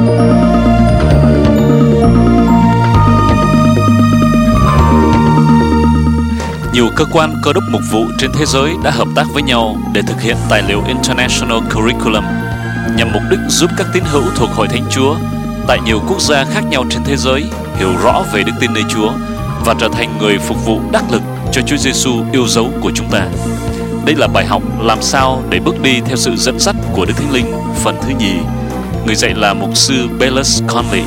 Nhiều cơ quan cơ đốc mục vụ trên thế giới đã hợp tác với nhau để thực hiện tài liệu International Curriculum nhằm mục đích giúp các tín hữu thuộc Hội Thánh Chúa tại nhiều quốc gia khác nhau trên thế giới hiểu rõ về đức tin nơi Chúa và trở thành người phục vụ đắc lực cho Chúa Giêsu yêu dấu của chúng ta. Đây là bài học làm sao để bước đi theo sự dẫn dắt của Đức Thánh Linh phần thứ nhì. Người dạy là mục sư Bellis Conley.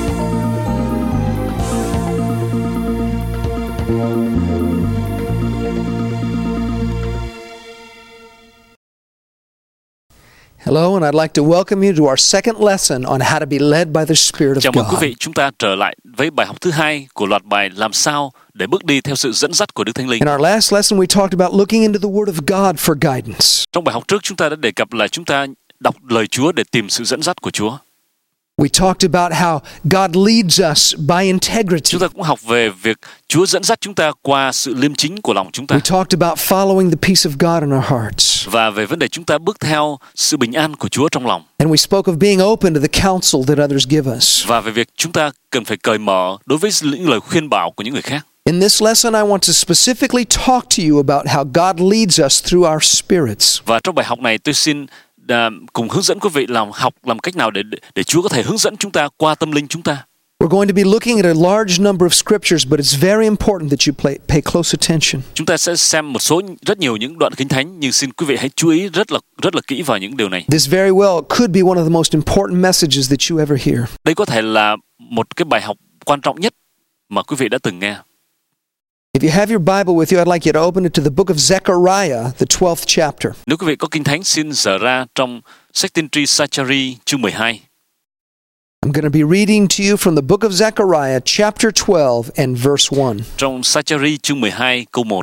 Hello, and I'd like to welcome you to our second lesson on how to be led by the Spirit of Chào mừng quý God. vị, chúng ta trở lại với bài học thứ hai của loạt bài làm sao để bước đi theo sự dẫn dắt của Đức Thánh Linh. In our last lesson, we talked about looking into the Word of God for guidance. Trong bài học trước chúng ta đã đề cập là chúng ta đọc lời Chúa để tìm sự dẫn dắt của Chúa. We talked about how God leads us by integrity. Chúng ta cũng học về việc Chúa dẫn dắt chúng ta qua sự liêm chính của lòng chúng ta. We talked about following the peace of God in our hearts. Và về vấn đề chúng ta bước theo sự bình an của Chúa trong lòng. And we spoke of being open to the counsel that others give us. Và về việc chúng ta cần phải cởi mở đối với những lời khuyên bảo của những người khác. In this lesson, I want to specifically talk to you about how God leads us through our spirits. Và trong bài học này tôi xin cùng hướng dẫn quý vị làm cách nào để Chúa có thể hướng dẫn chúng ta qua tâm linh chúng ta. We're going to be looking at a large number of scriptures, but it's very important that you pay close attention. Chúng ta sẽ xem rất nhiều những đoạn Kinh Thánh, nhưng xin quý vị hãy chú ý rất là kỹ vào những điều này. This very well could be one of the most important messages that you ever hear. Đây có thể là một cái bài học quan trọng nhất mà quý vị đã từng nghe. If you have your Bible with you, I'd like you to open it to the book of Zechariah, the 12th chapter. Nếu quý vị có Kinh Thánh, xin dở ra trong sách tiên tri Sa-cha-ri chương 12. I'm going to be reading to you from the book of Zechariah, chapter 12 and verse 1. Trong Sa-cha-ri chương 12 câu 1.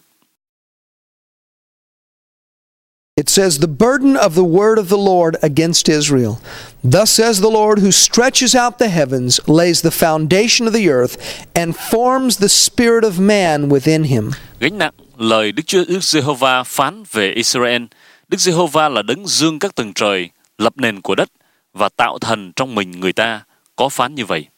It says, "The burden of the word of the Lord against Israel. Thus says the Lord who stretches out the heavens, lays the foundation of the earth, and forms the spirit of man within him." Gánh nặng lời Đức Giê-hô-va phán về Israel. Đức Giê-hô-va là đấng dương các tầng trời, lập nền của đất và tạo thần trong mình người ta, có phán như vậy.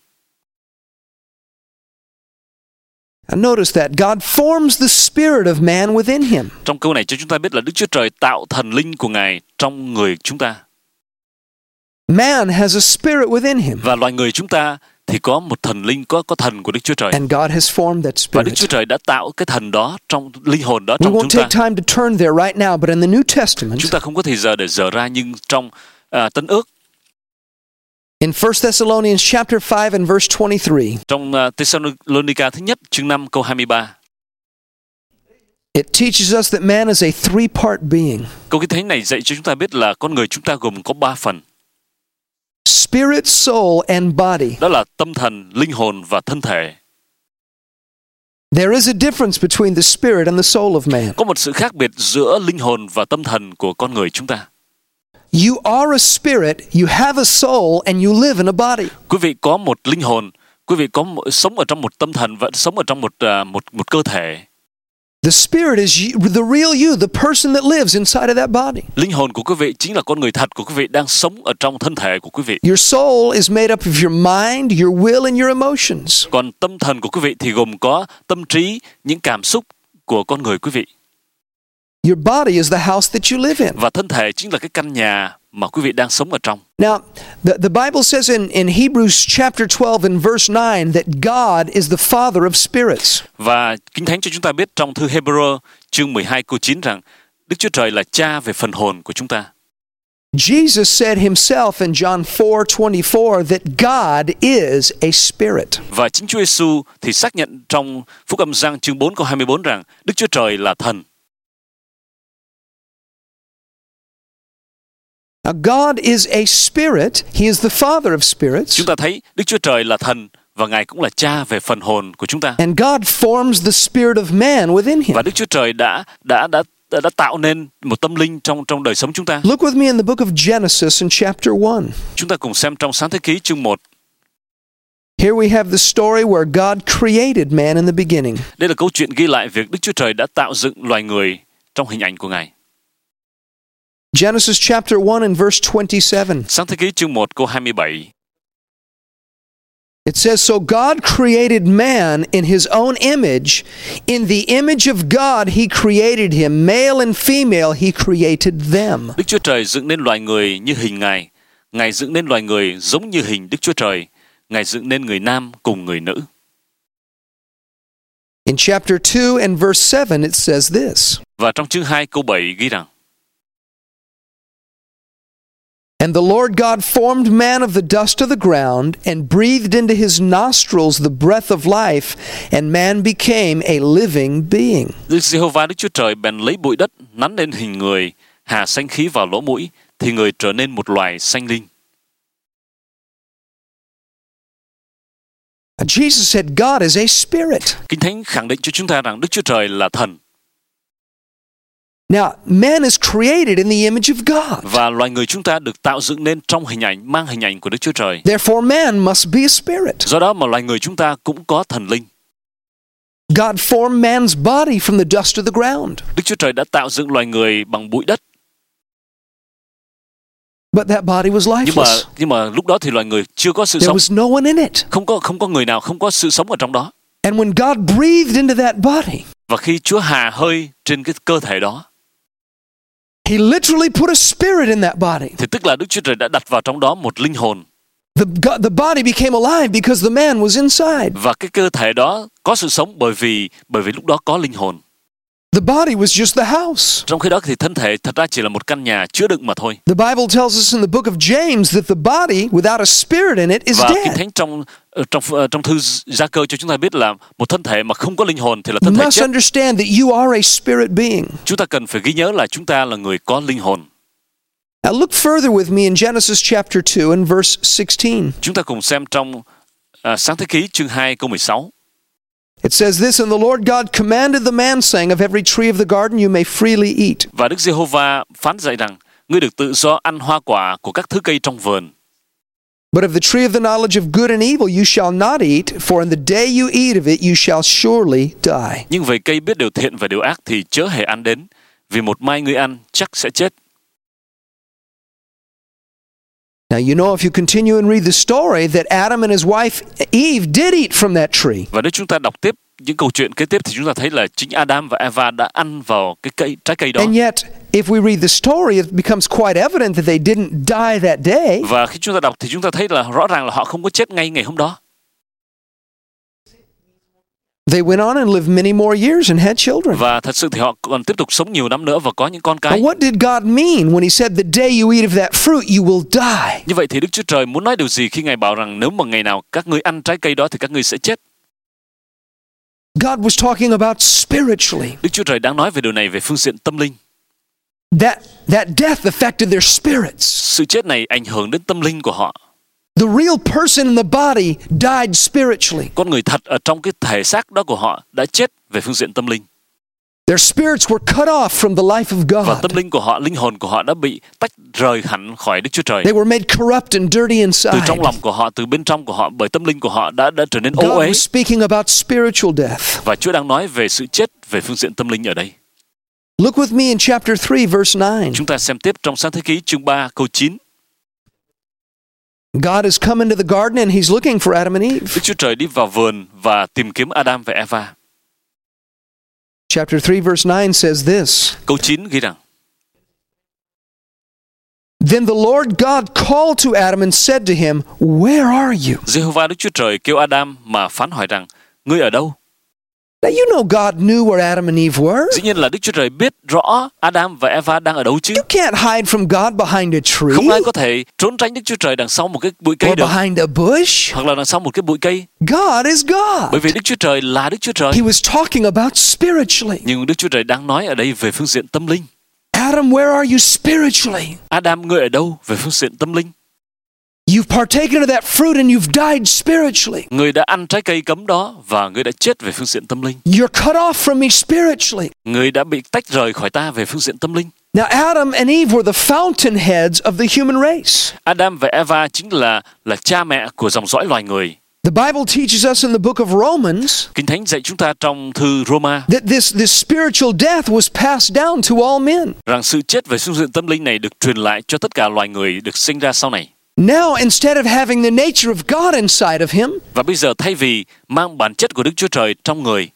And notice that God forms the spirit of man within him. Trong câu này cho chúng ta biết là Đức Chúa Trời tạo thần linh của Ngài trong người chúng ta. Man has a spirit within him. Và loài người chúng ta thì có một thần linh, có thần của Đức Chúa Trời. And God has formed that Và Đức spirit. Chúa Trời đã tạo cái thần đó, trong linh hồn đó We trong won't chúng take ta. time to turn there right now, but in the New Testament, Chúng ta không có thời giờ để dở ra, nhưng trong Tân Ước, in 1 Thessalonians chapter 5 and verse 23, trong Thessalonica thứ nhất chương 5 câu 23, it teaches us that man is a three-part being: câu Kinh Thánh này dạy cho chúng ta biết là con người chúng ta gồm có 3 phần. spirit, soul, and body. Đó là tâm thần, linh hồn và thân thể. There is a difference between the spirit and the soul of man. Có một sự khác biệt giữa linh hồn và tâm thần của con người chúng ta. You are a spirit, you have a soul, and you live in a body. Quý vị có một linh hồn, quý vị sống ở trong một tâm thần và sống ở trong một cơ thể. The spirit is the real you, the person that lives inside of that body. Linh hồn của quý vị chính là con người thật của quý vị đang sống ở trong thân thể của quý vị. Your soul is made up of your mind, your will, and your emotions. Còn tâm thần của quý vị thì gồm có tâm trí, những cảm xúc của con người quý vị. Your body is the house that you live in. Và thân thể chính là cái căn nhà mà quý vị đang sống ở trong. Now, the Bible says in Hebrews chapter 12 and verse 9 that God is the Father of spirits. Và Kinh Thánh cho chúng ta biết trong thư Hebrew chương 12 câu 9 rằng Đức Chúa Trời là cha về phần hồn của chúng ta. Jesus said himself in John 4:24 that God is a spirit. Và chính Chúa Giêsu thì xác nhận trong Phúc Âm Giăng chương 4 câu 24 rằng Đức Chúa Trời là thần. Now, God is a spirit. He is the Father of spirits. Chúng ta thấy Đức Chúa Trời là thần và Ngài cũng là cha về phần hồn của chúng ta. And God forms the spirit of man within him. Và Đức Chúa Trời đã tạo nên một tâm linh trong đời sống chúng ta. Look with me in the book of Genesis in chapter 1. Chúng ta cùng xem trong Sáng Thế Ký chương 1. Here we have the story where God created man in the beginning. Đây là câu chuyện ghi lại việc Đức Chúa Trời đã tạo dựng loài người trong hình ảnh của Ngài. Genesis chapter 1 and verse 27. Sáng Thế Ký chương 1 câu 27. It says, so God created man in his own image. In the image of God he created him. Male and female he created them. Đức Chúa Trời dựng nên loài người như hình Ngài. Ngài dựng nên loài người giống như hình Đức Chúa Trời. Ngài dựng nên người nam cùng người nữ. In chapter 2 and verse 7 it says this. Và trong chương 2 câu 7 ghi rằng: And the Lord God formed man of the dust of the ground and breathed into his nostrils the breath of life, and man became a living being. Đức Giê-hô-va Đức Chúa Trời bèn lấy bụi đất nắn lên hình người, hà sanh khí vào lỗ mũi, thì người trở nên một loài sanh linh. Jesus said God is a spirit. Kinh Thánh khẳng định cho chúng ta rằng Đức Chúa Trời là thần. Now, man is created in the image of God. Và loài người chúng ta được tạo dựng nên trong hình ảnh, mang hình ảnh của Đức Chúa Trời. Therefore, man must be a spirit. Do đó mà loài người chúng ta cũng có thần linh. God formed man's body from the dust of the ground. Đức Chúa Trời đã tạo dựng loài người bằng bụi đất. But that body was lifeless. Nhưng mà lúc đó thì loài người chưa có sự There sống. was no one in it. Không có người nào, không có sự sống ở trong đó. And when God breathed into that body, Và khi Chúa hà hơi trên cái cơ thể đó, he literally put a spirit in that body. thì tức là Đức Chúa Trời đã đặt vào trong đó một linh hồn. The body became alive because the man was inside. Và cái cơ thể đó có sự sống bởi vì lúc đó có linh hồn. The body was just the house. Trong khi đó thì thân thể thật ra chỉ là một căn nhà chứa đựng mà thôi. The Bible tells us in the book of James that the body without a spirit in it is Và Kinh dead. Thánh trong thư Gia-cơ cho chúng ta biết là một thân thể mà không có linh hồn thì là You thân thể must chết. understand that you are a spirit being. Chúng ta cần phải ghi nhớ là chúng ta là người có linh hồn. Now look further with me in Genesis chapter 2 and verse 16. Chúng ta cùng xem trong Sáng Thế Ký chương 2 câu 16. It says this, and the Lord God commanded the man, saying, of every tree of the garden you may freely eat. Và Đức Giê-hô-va phán dạy rằng, ngươi được tự do ăn hoa quả của các thứ cây trong vườn. But of the tree of the knowledge of good and evil you shall not eat, for in the day you eat of it you shall surely die. Nhưng về cây biết điều thiện và điều ác thì chớ hề ăn đến, vì một mai ngươi ăn chắc sẽ chết. Now you know if you continue and read the story that Adam and his wife Eve did eat from that tree. Và nếu chúng ta đọc tiếp những câu chuyện kế tiếp thì chúng ta thấy là chính Adam và Eva đã ăn vào cái trái cây đó. And yet, if we read the story, it becomes quite evident that they didn't die that day. Và khi chúng ta đọc thì chúng ta thấy là rõ ràng là họ không có chết ngay ngày hôm đó. They went on and lived many more years and had children. Và thật sự thì họ còn tiếp tục sống nhiều năm nữa và có những con cái. Now, what did God mean when he said the day you eat of that fruit you will die? Như vậy thì Đức Chúa Trời muốn nói điều gì khi Ngài bảo rằng nếu mà ngày nào các ngươi ăn trái cây đó thì các ngươi sẽ chết? God was talking about spiritually. Đức Chúa Trời đang nói về điều này về phương diện tâm linh. That death affected their spirits. Sự chết này ảnh hưởng đến tâm linh của họ. The real person in the body died spiritually. Con người thật ở trong cái thể xác đó của họ đã chết về phương diện tâm linh. Their spirits were cut off from the life of Và God. tâm linh của họ, linh hồn của họ đã bị tách rời hẳn khỏi Đức Chúa Trời. They were made corrupt and dirty Từ inside. trong lòng của họ, từ bên trong của họ, bởi tâm linh của họ đã trở nên God ô uế. was speaking about spiritual death. Và Chúa đang nói về sự chết về phương diện tâm linh ở đây. Look with me in chapter 3 verse 9. Chúng ta xem tiếp trong Sáng Thế Ký chương 3 câu 9. God has come into the garden and he's looking for Adam and Eve. Đức Chúa Trời đi vào vườn và tìm kiếm Adam và Eva. Chapter 3 verse 9 says this. Câu 9 ghi rằng: Then the Lord God called to Adam and said to him, where are you? Giê-hô-va Đức Chúa Trời kêu Adam mà phán hỏi rằng, ngươi ở đâu? Now you know God knew where Adam and Eve were. Dĩ nhiên là Đức Chúa Trời biết rõ Adam và Eva đang ở đâu chứ. You can't hide from God behind a tree Không ai có thể trốn tránh Đức Chúa Trời đằng sau một cái bụi cây or được, behind a bush. hoặc là đằng sau một cái bụi cây. God is God. Bởi vì Đức Chúa Trời là Đức Chúa Trời. He was talking about spiritually. Nhưng Đức Chúa Trời đang nói ở đây về phương diện tâm linh. Adam, where are you spiritually? Adam, ngươi ở đâu về phương diện tâm linh? You've partaken of that fruit and you've died spiritually. Ngươi đã ăn trái cây cấm đó và ngươi đã chết về phương diện tâm linh. You're cut off from me spiritually. Ngươi đã bị tách rời khỏi ta về phương diện tâm linh. Now Adam and Eve were the fountainheads of the human race. Adam và Eva chính là cha mẹ của dòng dõi loài người. The Bible teaches us in the book of Romans Kinh Thánh dạy chúng ta trong thư Roma that this spiritual death was passed down to all men. rằng sự chết về phương diện tâm linh này được truyền lại cho tất cả loài người được sinh ra sau này. Now, instead of having the nature of God inside of him, Và bây giờ thay vì mang bản chất của Đức Chúa Trời trong người,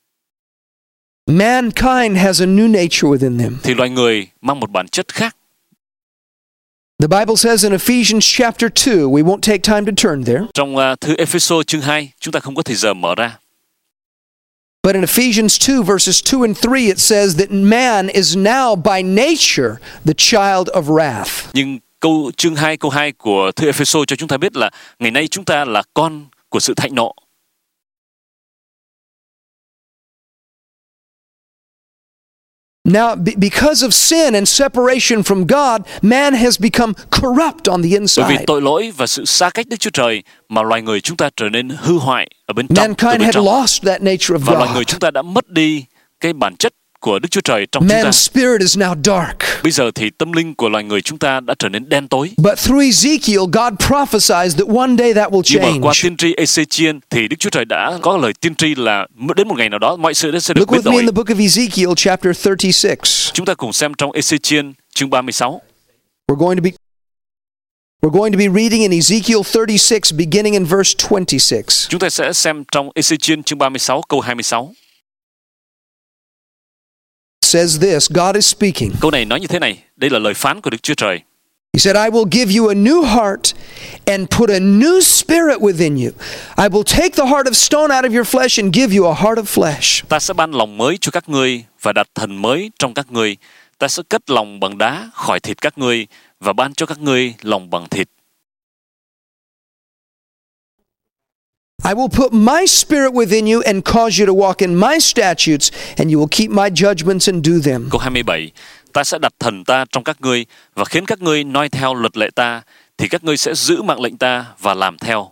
mankind has a new nature within them. thì loài người mang một bản chất khác. The Bible says in Ephesians chapter 2, we won't take time to turn there, Trong thư Ephesos chương 2, chúng ta không có thời giờ mở ra. but in Ephesians 2 verses 2 and 3 it says that man is now by nature the child of wrath. Nhưng chương 2 câu 2 của thư Ephesos cho chúng ta biết là ngày nay chúng ta là con của sự thạnh nộ. Now, because of sin and separation from God, man has become corrupt on the Bởi vì inside. tội lỗi và sự xa cách Đức Chúa Trời mà loài người chúng ta trở nên hư hoại ở bên trong, từ Mankind bên had trong. lost that nature of Và loài người God. chúng ta đã mất đi cái bản chất của Đức Chúa Trời trong chúng ta. Man's spirit is now dark. Bây giờ thì tâm linh của loài người chúng ta đã trở nên đen tối. But through Ezekiel, God prophesies that one day that will Nhưng mà qua change. tiên tri Ê-xê-chiên thì Đức Chúa Trời đã có lời tiên tri là đến một ngày nào đó mọi sự sẽ được Look biến with me in đổi. the book of Ezekiel chapter 36. Chúng ta cùng xem trong Ê-xê-chiên chương 36. We're going to be reading in Ezekiel 36 beginning in verse 26. Chúng ta sẽ xem trong Ê-xê-chiên chương 36 câu 26. Says this, God is speaking. Câu này nói như thế này, đây là lời phán của Đức Chúa Trời. He said, I will give you a new heart and put a new spirit within you. I will take the heart of stone out of your flesh and give you a heart of flesh. Ta sẽ ban lòng mới cho các ngươi và đặt thần mới trong các ngươi. Ta sẽ cất lòng bằng đá khỏi thịt các ngươi và ban cho các ngươi lòng bằng thịt. I will put my spirit within you and cause you to walk in my statutes, and you will keep my judgments and do them. Câu 27. Ta sẽ đặt thần ta trong các ngươi và khiến các ngươi noi theo luật lệ ta, thì các ngươi sẽ giữ mạng lệnh ta và làm theo.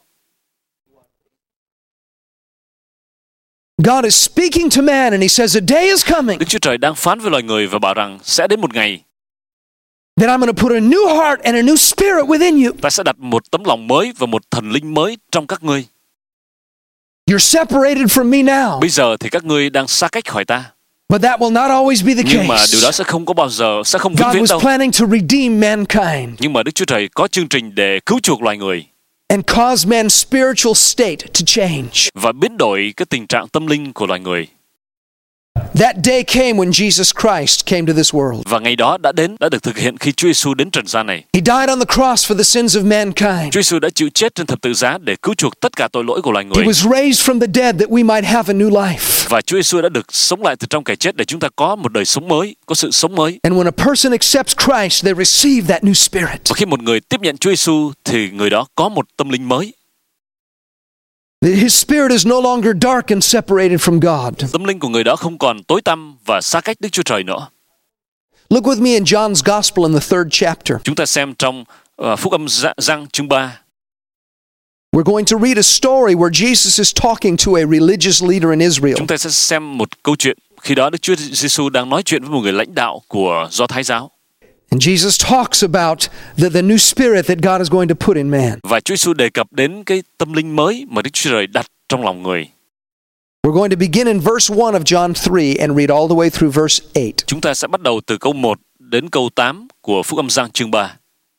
God is speaking to man and he says, a day is coming Đức Chúa Trời đang phán với loài người và bảo rằng sẽ đến một ngày that I'm going to put a new heart and a new spirit within you. ta sẽ đặt một tấm lòng mới và một thần linh mới trong các ngươi. You're separated from me now, Bây giờ thì các ngươi đang xa cách khỏi ta. but that will not always be the Nhưng mà điều đó case. sẽ không có bao giờ, sẽ không vĩnh God viễn was đâu. planning to redeem mankind Nhưng mà Đức Chúa Trời có chương trình để cứu chuộc loài người and cause man's spiritual state to change. và biến đổi cái tình trạng tâm linh của loài người. That day came when Jesus Christ came to this world. Và ngày đó đã được thực hiện khi Chúa Giêsu đến trần gian này. He died on the cross for the sins of mankind. Chúa Giêsu đã chịu chết trên thập tự giá để cứu chuộc tất cả tội lỗi của loài He người. was raised from the dead that we might have a new life. Và Chúa Giêsu đã được sống lại từ trong kẻ chết để chúng ta có một đời sống mới, có sự sống mới. And when a person accepts Christ, they receive that new spirit. Và khi một người tiếp nhận Chúa Giêsu thì người đó có một tâm linh mới. His spirit is no longer dark and separated from God. Tâm linh của người đó không còn tối tăm và xa cách Đức Chúa Trời nữa. Look with me in John's Gospel in the 3rd chapter. Chúng ta xem trong Phúc âm Giăng chương 3. We're going to read a story where Jesus is talking to a religious leader in Israel. Chúng ta sẽ xem một câu chuyện. Khi đó Đức Chúa Giêsu đang nói chuyện với một người lãnh đạo của Do Thái giáo. And Jesus talks about the new spirit that God is going to put in man. Và Chúa Giêsu đề cập đến cái tâm linh mới mà Đức Chúa Trời đặt trong lòng người. We're going to begin in verse 1 of John 3 and read all the way through verse 8. Chúng ta sẽ bắt đầu từ câu 1 đến câu 8 của Phúc âm Giăng chương 3.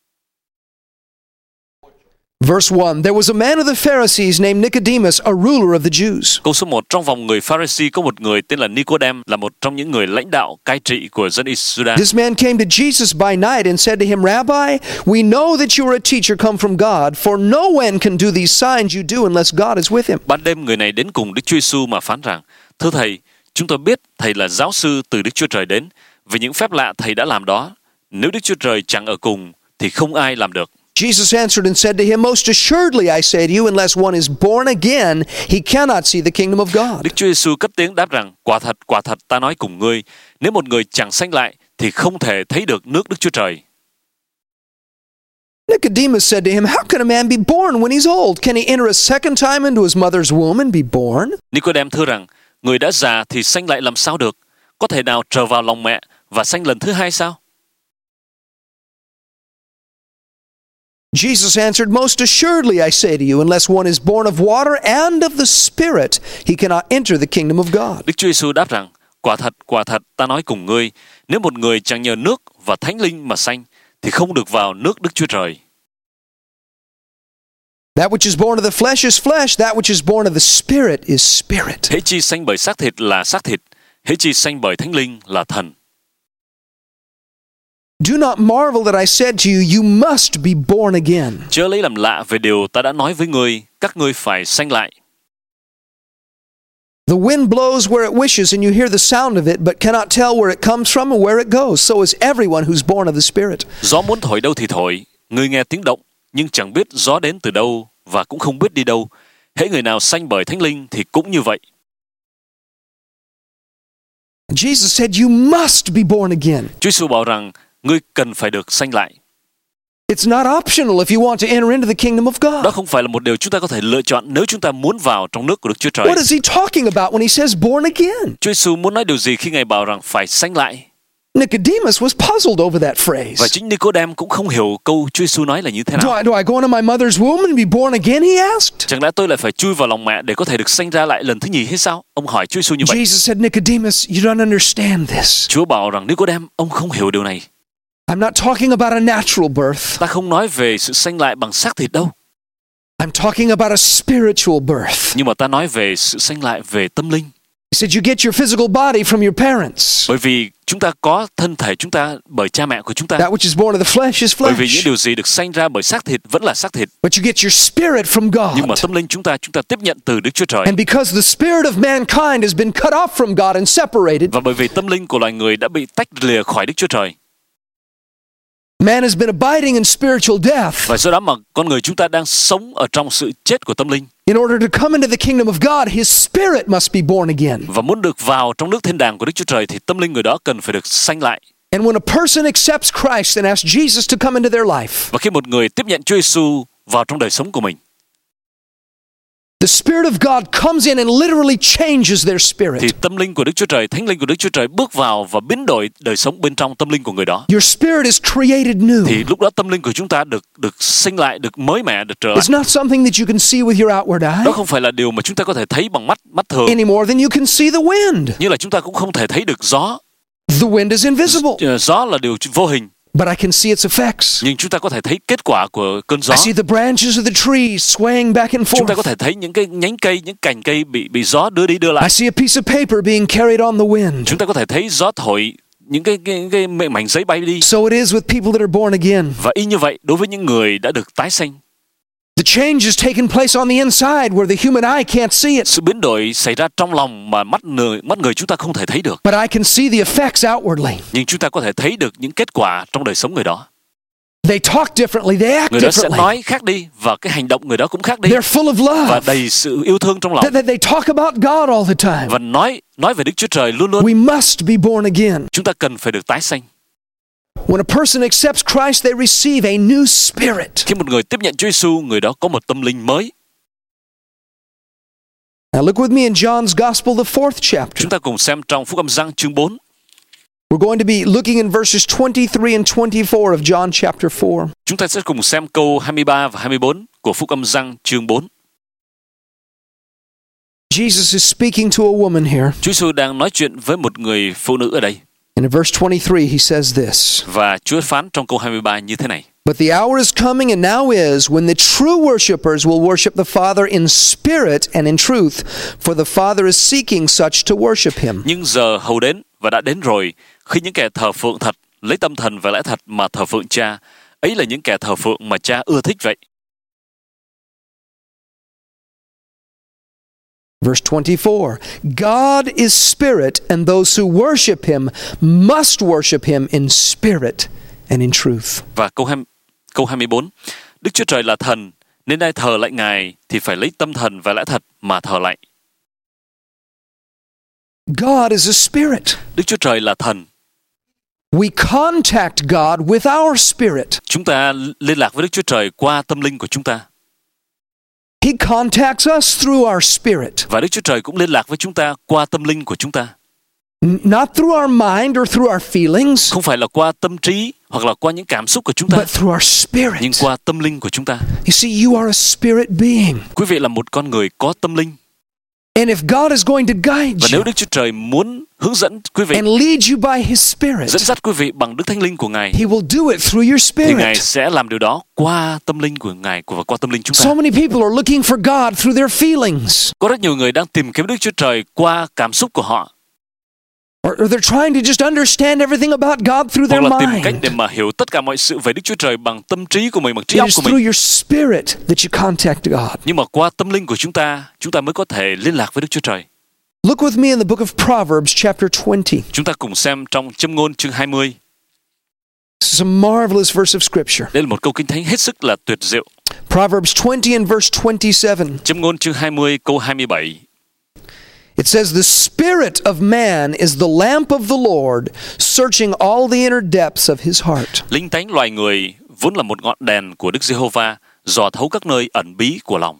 Verse 1, there was a man of the Pharisees named Nicodemus, a ruler of the Jews. Câu số 1, trong vòng người Pharisee có một người tên là Nicodem, là một trong những người lãnh đạo cai trị của dân Israel. This man came to Jesus by night and said to him, Rabbi, we know that you are a teacher come from God, for no one can do these signs you do unless God is with him. Ban đêm người này đến cùng Đức Chúa Giêsu mà phán rằng: Thưa thầy, chúng tôi biết thầy là giáo sư từ Đức Chúa Trời đến, vì những phép lạ thầy đã làm đó, nếu Đức Chúa Trời chẳng ở cùng thì không ai làm được. Jesus answered and said to him, Most assuredly I say to you, unless one is born again, he cannot see the kingdom of God. Đức Chúa Giêsu cất tiếng đáp rằng: quả thật ta nói cùng ngươi, nếu một người chẳng sanh lại thì không thể thấy được nước Đức Chúa Trời. Nicodemus said to him, How can a man be born when he's old? Can he enter a second time into his mother's womb and be born? Nicodem thưa rằng: Người đã già thì sanh lại làm sao được? Có thể nào trở vào lòng mẹ và sanh lần thứ hai sao? Jesus answered, Most assuredly I say to you, unless one is born of water and of the Spirit, he cannot enter the kingdom of God. Đức Chúa Giêsu đáp rằng: quả thật ta nói cùng ngươi, nếu một người chẳng nhờ nước và thánh linh mà sanh thì không được vào nước Đức Chúa Trời. That which is born of the flesh is flesh. That which is born of the Spirit is spirit. Hễ chi sanh bởi xác thịt là xác thịt, hễ chi sanh bởi Thánh Linh là thần. Do not marvel that I said to you, you must be born again. Chớ lấy làm lạ về điều ta đã nói với ngươi, các ngươi phải sanh lại. The wind blows where it wishes, and you hear the sound of it, but cannot tell where it comes from and where it goes. So is everyone who's born of the Spirit. Gió muốn thổi đâu thì thổi, ngươi nghe tiếng động, nhưng chẳng biết gió đến từ đâu và cũng không biết đi đâu. Hễ người nào sanh bởi Thánh Linh thì cũng như vậy. Jesus said, you must be born again. Chúa Giêsu bảo rằng ngươi cần phải được sanh lại. It's not optional if you want to enter into the kingdom of God. Đó không phải là một điều chúng ta có thể lựa chọn nếu chúng ta muốn vào trong nước của Đức Chúa Trời. What is he talking about when he says born again? Chúa Giêsu muốn nói điều gì khi Ngài bảo rằng phải sanh lại? Nicodemus was puzzled over that Và phrase. chính Nicôđêm cũng không hiểu câu Chúa Giêsu nói là như thế nào. Do I go into my mother's womb and be born again, he asked. Chẳng lẽ tôi lại phải chui vào lòng mẹ để có thể được sanh ra lại lần thứ nhì hay sao? Ông hỏi Chúa Giêsu như vậy. Jesus said, Nicodemus, you don't understand this. Chúa bảo rằng Nicôđêm, ông không hiểu điều này. I'm not talking about a natural birth. Ta không nói về sự sanh lại bằng xác thịt đâu. I'm talking about a spiritual birth. Nhưng mà ta nói về sự sanh lại về tâm linh. He said you get your physical body from your parents. Bởi vì chúng ta có thân thể chúng ta bởi cha mẹ của chúng ta. That which is born of the flesh is Bởi vì những flesh. điều gì được sanh ra bởi xác thịt vẫn là xác thịt. But you get your spirit from Nhưng mà God. tâm linh chúng ta tiếp nhận từ Đức Chúa Trời. And because the spirit of mankind has been cut off from God and separated, Và bởi vì tâm linh của loài người đã bị tách lìa khỏi Đức Chúa Trời. man has been abiding in spiritual death. Và do đó mà con người chúng ta đang sống ở trong sự chết của tâm linh. In order to come into the kingdom of God, his spirit must be born again. Và muốn được vào trong nước thiên đàng của Đức Chúa Trời thì tâm linh người đó cần phải được sanh lại. And when a person accepts Christ and asks Jesus to come into their life, Và khi một người tiếp nhận Chúa Giêsu vào trong đời sống của mình, the Spirit of God comes in and literally changes their spirit. thì tâm linh của Đức Chúa Trời, Thánh Linh của Đức Chúa Trời bước vào và biến đổi đời sống bên trong tâm linh của người đó. Your spirit is created new. Thì lúc đó tâm linh của chúng ta được sinh lại, được mới mẻ, được trở lại. It's not something that you can see with your outward Đó eye không phải là điều mà chúng ta có thể thấy bằng mắt thường, any more than you can see the wind. như là chúng ta cũng không thể thấy được gió. The wind is invisible, Gió là điều vô hình, but I can see its effects. nhưng chúng ta có thể thấy kết quả của cơn gió. I see the branches of the trees swaying back and Chúng ta có forth. thể thấy những cái nhánh cây, những cành cây bị gió đưa đi đưa I lại. see a piece of paper being carried on the wind. Chúng ta có thể thấy gió thổi những cái mảnh giấy bay đi. So it is with people that are born again. Và y như vậy đối với những người đã được tái sanh. The change has taken place on the inside where the human eye can't see it, Sự biến đổi xảy ra trong lòng mà mắt người chúng ta không thể thấy được. but I can see the effects outwardly. Nhưng chúng ta có thể thấy được những kết quả trong đời sống người đó. They talk differently, they act Người đó sẽ differently. nói khác đi và cái hành động người đó cũng khác đi. They're full of Và love. đầy sự yêu thương trong lòng. They talk about God all the time. Và nói về Đức Chúa Trời luôn luôn. We must be born again. Chúng ta cần phải được tái sanh. When a person accepts Christ, they receive a new spirit. Khi một người tiếp nhận Chúa Giêsu, người đó có một tâm linh mới. Now look with me in John's Gospel, the 4th chapter. Chúng ta cùng xem trong Phúc Âm Giăng chương 4. We're going to be looking in verses 23 and 24 of John chapter 4. Chúng ta sẽ cùng xem câu 23 và 24 của Phúc Âm Giăng chương 4. Jesus is speaking to a woman here. Chúa Giêsu đang nói chuyện với một người phụ nữ ở đây. And in verse 23, he says this. Và Chúa phán trong câu 23 như thế này. But the hour is coming and now is when the true worshipers will worship the Father in spirit and in truth, for the Father is seeking such to worship him. Nhưng giờ hầu đến và đã đến rồi, khi những kẻ thờ phượng thật, lấy tâm thần và lẽ thật mà thờ phượng Cha, ấy là những kẻ thờ phượng mà Cha ưa thích vậy. Verse 24, God is spirit, and those who worship him must worship him in spirit and in truth. Và câu 24, Đức Chúa Trời là thần, nên ai thờ lại Ngài thì phải lấy tâm thần và lẽ thật mà thờ lại. God is a spirit. Đức Chúa Trời là thần. We contact God with our spirit. Chúng ta liên lạc với Đức Chúa Trời qua tâm linh của chúng ta. He contacts us through our spirit. Và Đức Chúa Trời cũng liên lạc với chúng ta qua tâm linh của chúng ta. Not through our mind or through our feelings, Không phải là qua tâm trí hoặc là qua những cảm xúc của chúng ta, but through our spirit. nhưng qua tâm linh của chúng ta. You see, you are a spirit being. Quý vị là một con người có tâm linh. And if God is going to guide Và nếu you Đức Chúa Trời muốn hướng dẫn quý vị, and lead you by His Spirit, dẫn dắt quý vị bằng Đức Thánh Linh của Ngài, He will do it through your thì Ngài spirit. sẽ làm điều đó qua tâm linh của Ngài và qua tâm linh chúng ta. So many people are looking for God through their feelings, Có rất nhiều người đang tìm kiếm Đức Chúa Trời qua cảm xúc của họ, or they're trying to just understand everything about God through hoặc their là tìm cách mind. để mà hiểu tất cả mọi sự về Đức Chúa Trời bằng tâm trí của mình, bằng trí It óc is của through mình. your spirit that you contact God. Nhưng mà qua tâm linh của chúng ta mới có thể liên lạc với Đức Chúa Trời. Look with me in the book of Proverbs, chapter 20. Chúng ta cùng xem trong Châm ngôn chương 20. This is a marvelous verse of Scripture. Đây là một câu kinh thánh hết sức là tuyệt diệu. Proverbs 20 and verse 27. Châm ngôn chương 20 câu 27. It says, "The spirit of man is the lamp of the Lord, searching all the inner depths of his heart." Linh tánh loài người vốn là một ngọn đèn của Đức Giê-hô-va, dò thấu các nơi ẩn bí của lòng.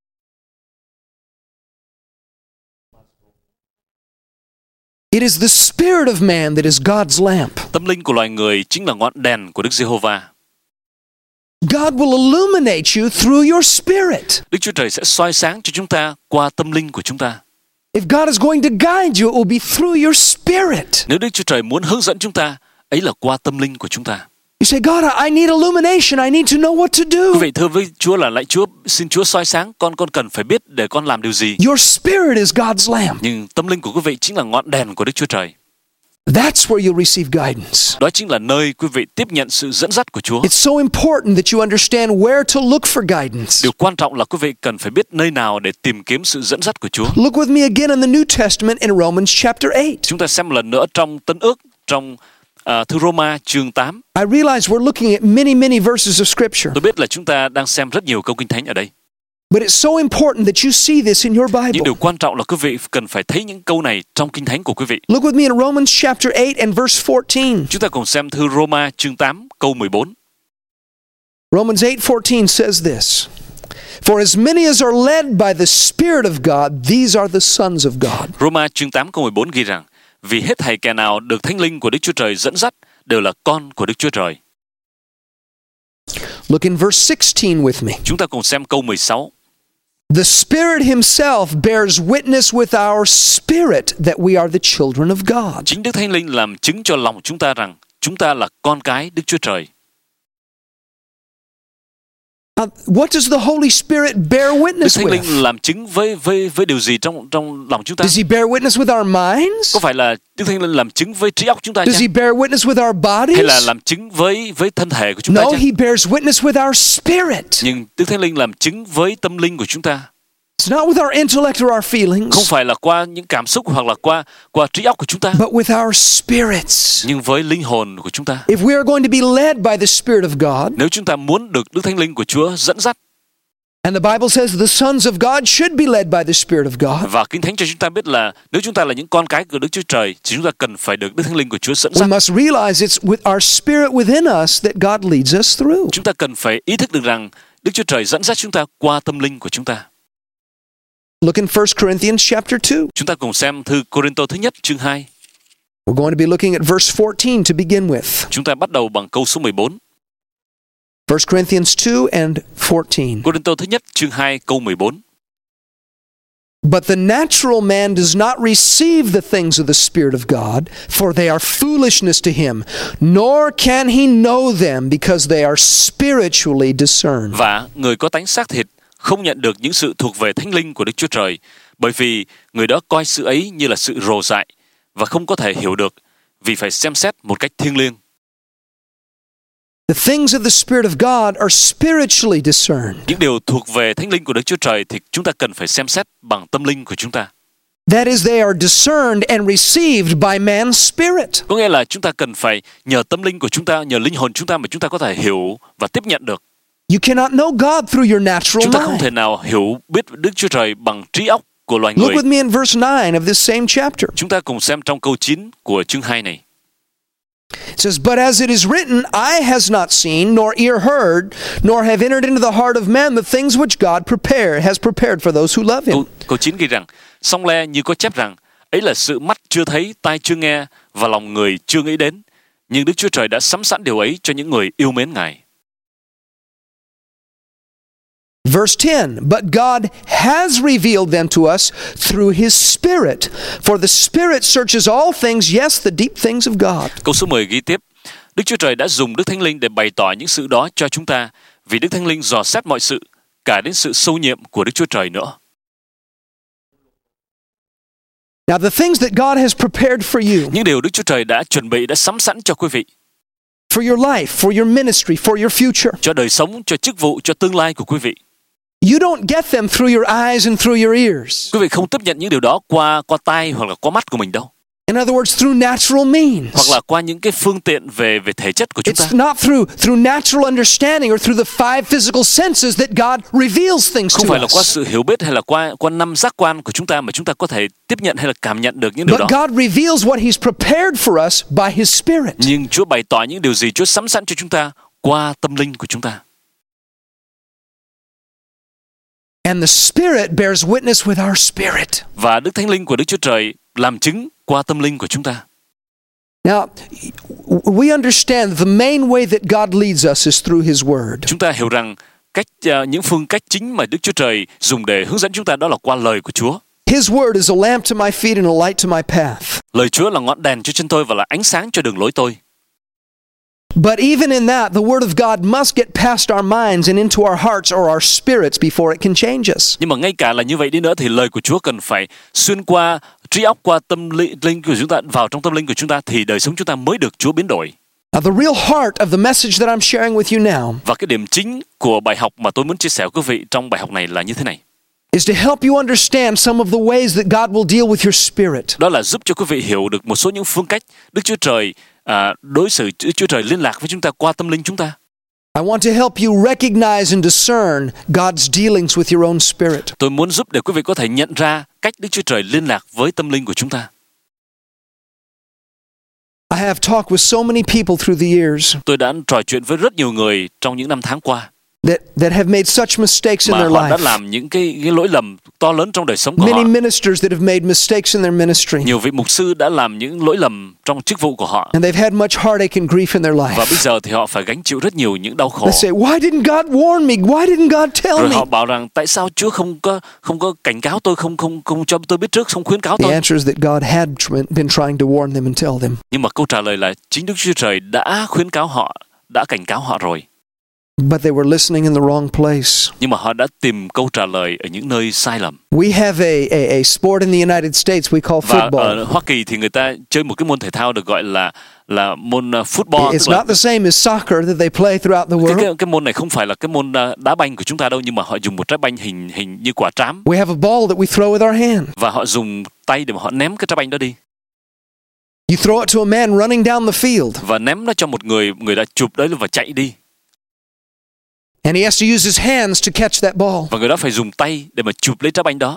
It is the spirit of man that is God's lamp. Tâm linh của loài người chính là ngọn đèn của Đức Giê-hô-va. God will illuminate you through your spirit. Đức Chúa Trời sẽ soi sáng cho chúng ta qua tâm linh của chúng ta. If God is going to guide you, it will be through your spirit. Nếu Đức Chúa Trời muốn hướng dẫn chúng ta, ấy là qua tâm linh của chúng ta. You say, "God, I need illumination. I need to know what to do." Quý vị thưa với Chúa là lạy Chúa, xin Chúa soi sáng, con cần phải biết để con làm điều gì. Your spirit is God's lamp. Nhưng tâm linh của quý vị chính là ngọn đèn của Đức Chúa Trời. That's where you'll receive guidance. Đó chính là nơi quý vị tiếp nhận sự dẫn dắt của Chúa. It's so important that you understand where to look for guidance. Điều quan trọng là quý vị cần phải biết nơi nào để tìm kiếm sự dẫn dắt của Chúa. Look with me again in the New Testament in Romans chapter 8. Chúng ta xem một lần nữa trong Tân Ước, trong thư Roma chương 8. I realize we're looking at many verses of Scripture, Tôi biết là chúng ta đang xem rất nhiều câu kinh thánh ở đây. but it's so important that you see this in your Nhưng Bible. điều quan trọng là quý vị cần phải thấy những câu này trong kinh thánh của quý vị. Look with me in Romans chapter 8 and verse 14. Chúng ta cùng xem thư Roma chương 8 câu 14. Romans 8:14 says this, "For as many as are led by the Spirit of God, these are the sons of God." Roma chương 8 câu 14 ghi rằng: Vì hết thảy kẻ nào được Thánh Linh của Đức Chúa Trời dẫn dắt đều là con của Đức Chúa Trời. Look in verse 16 with me. Chúng ta cùng xem câu 16. The Spirit Himself bears witness with our spirit that we are the children of God. Chính Đức Thánh Linh làm chứng cho lòng chúng ta rằng chúng ta là con cái Đức Chúa Trời. What does the Holy Spirit bear Đức witness Thánh Linh with? làm chứng với điều gì trong lòng chúng ta? Does He bear witness with our minds? Có phải là Đức Thánh Linh làm chứng với trí óc chúng ta Does He chăng? bear witness with our Hay bodies? là làm chứng với thân thể của chúng ta No, chăng? He bears witness with our spirit. Nhưng Đức Thánh Linh làm chứng với tâm linh của chúng ta. It's not with our intellect or our Không feelings, phải là qua những cảm xúc hoặc là qua trí óc của chúng ta, but with our spirits. nhưng với linh hồn của chúng ta. If we are going to be led by the Spirit of God, Nếu chúng ta muốn được Đức Thánh Linh của Chúa dẫn dắt, and the Bible says the sons of God should be led by the Spirit of God, và Kinh Thánh cho chúng ta biết là nếu chúng ta là những con cái của Đức Chúa Trời thì chúng ta cần phải được Đức Thánh Linh của Chúa dẫn we dắt. must realize it's with our spirit within us that God leads us through. Chúng ta cần phải ý thức được rằng Đức Chúa Trời dẫn dắt chúng ta qua tâm linh của chúng ta. Look in 1 Corinthians chapter 2. Chúng ta cùng xem thư Cô-rinh-tô thứ nhất chương 2. We're going to be looking at verse 14 to begin with. Chúng ta bắt đầu bằng câu số 14. 1 Corinthians 2 and 14. Cô-rinh-tô thứ nhất chương 2 câu 14. But the natural man does not receive the things of the Spirit of God, for they are foolishness to him, nor can he know them because they are spiritually discerned. Và người có tánh xác thịt không nhận được những sự thuộc về Thánh Linh của Đức Chúa Trời, bởi vì người đó coi sự ấy như là sự rồ dại và không có thể hiểu được, vì phải xem xét một cách thiêng liêng. The things of the Spirit of God are spiritually discerned. Những điều thuộc về Thánh Linh của Đức Chúa Trời thì chúng ta cần phải xem xét bằng tâm linh của chúng ta. That is, they are discerned and received by man's spirit. Có nghĩa là chúng ta cần phải nhờ tâm linh của chúng ta, nhờ linh hồn chúng ta mà chúng ta có thể hiểu và tiếp nhận được. You cannot know God through your natural Chúng ta không thể mind. nào hiểu biết Đức Chúa Trời bằng trí óc của loài Look người. with me in verse 9 of this same chapter. Chúng ta cùng xem trong câu 9 của chương 2 này. It says, "But as it is written, eye has not seen, nor ear heard, nor have entered into the heart of man the things which God has prepared for those who love Him." Câu 9 ghi rằng, song le như có chép rằng, ấy là sự mắt chưa thấy, tai chưa nghe, và lòng người chưa nghĩ đến. Nhưng Đức Chúa Trời đã sắm sẵn điều ấy cho những người yêu mến Ngài. Verse 10, but God has revealed them to us through His Spirit. For the Spirit searches all things, yes, the deep things of God. Câu số 10 ghi tiếp, Đức Chúa Trời đã dùng Đức Thánh Linh để bày tỏ những sự đó cho chúng ta, vì Đức Thánh Linh dò xét mọi sự, cả đến sự sâu nhiệm của Đức Chúa Trời nữa. Now the things that God has prepared for you, Những điều Đức Chúa Trời đã chuẩn bị, đã sắm sẵn cho quý vị, for your life, for your ministry, for your future, cho đời sống, cho chức vụ, cho tương lai của quý vị. you don't get them through your eyes and through your ears. Quý vị không tiếp nhận những điều đó qua tai hoặc là qua mắt của mình đâu. In other words, through natural means. Hoặc là qua những cái phương tiện về thể chất của chúng ta. It's not through natural understanding or through the five physical senses that God reveals things Không to phải là qua us. sự hiểu biết hay là qua năm giác quan của chúng ta mà chúng ta có thể tiếp nhận hay là cảm nhận được những điều But đó. God reveals what He's prepared for us by His Spirit. Nhưng Chúa bày tỏ những điều gì Chúa sắm sẵn cho chúng ta qua tâm linh của chúng ta. And the Spirit bears witness with our spirit. Và Đức Thánh Linh của Đức Chúa Trời làm chứng qua tâm linh của chúng ta. Now, we understand the main way that God leads us is through His Word. Chúng ta hiểu rằng những phương cách chính mà Đức Chúa Trời dùng để hướng dẫn chúng ta đó là qua lời của Chúa. His Word is a lamp to my feet and a light to my path. Lời Chúa là ngọn đèn cho chân tôi và là ánh sáng cho đường lối tôi. But even in that, the Word of God must get past our minds and into our hearts or our spirits before it can change us. Nhưng mà ngay cả là như vậy đi nữa thì lời của Chúa cần phải xuyên qua trí óc, qua tâm linh của chúng ta, vào trong tâm linh của chúng ta thì đời sống chúng ta mới được Chúa biến đổi. Now, the real heart of the message that I'm sharing with you now Và cái điểm chính của bài học mà tôi muốn chia sẻ với quý vị trong bài học này là như thế này. is to help you understand some of the ways that God will deal with your spirit. Đó là giúp cho quý vị hiểu được một số những phương cách Đức Chúa Trời đối xử, Đức Chúa Trời liên lạc với chúng ta qua tâm linh chúng ta. I want to help you recognize and discern God's dealings with your own spirit. Tôi muốn giúp để quý vị có thể nhận ra cách Đức Chúa Trời liên lạc với tâm linh của chúng ta. I have talked with so many people through the years Tôi đã trò chuyện với rất nhiều người trong những năm tháng qua that have made such mistakes in mà their họ đã life. làm những cái lỗi lầm to lớn trong đời sống của Many họ. ministers that have made mistakes in their ministry. Nhiều vị mục sư đã làm những lỗi lầm trong chức vụ của họ. And they've had much heartache and grief in their Và bây life. giờ thì họ phải gánh chịu rất nhiều những đau khổ. They say, why didn't God warn me? Why didn't God tell Rồi me? họ bảo rằng tại sao Chúa không có cảnh cáo tôi, không cho tôi biết trước, không khuyến cáo The tôi. answer is that God had been trying to warn them and tell them. Nhưng mà câu trả lời là chính Đức Chúa Trời đã khuyến cáo họ, đã cảnh cáo họ rồi. But they were listening in the wrong place. Nhưng mà họ đã tìm câu trả lời ở những nơi sai lầm. We have a sport in the United States we call Và football. ở Hoa Kỳ thì người ta chơi một cái môn thể thao được gọi là môn football. It's not the same as soccer that they play throughout the world. Cái môn này không phải là cái môn đá banh của chúng ta đâu, nhưng mà họ dùng một trái banh hình như quả trám. We have a ball that we throw with our hand. Và họ dùng tay để mà họ ném cái trái banh đó đi. You throw it to a man running down the field. Và ném nó cho một người đã chụp đấy và chạy đi. And he has to use his hands to catch that ball. Và người đó phải dùng tay để mà chụp lấy trái banh đó.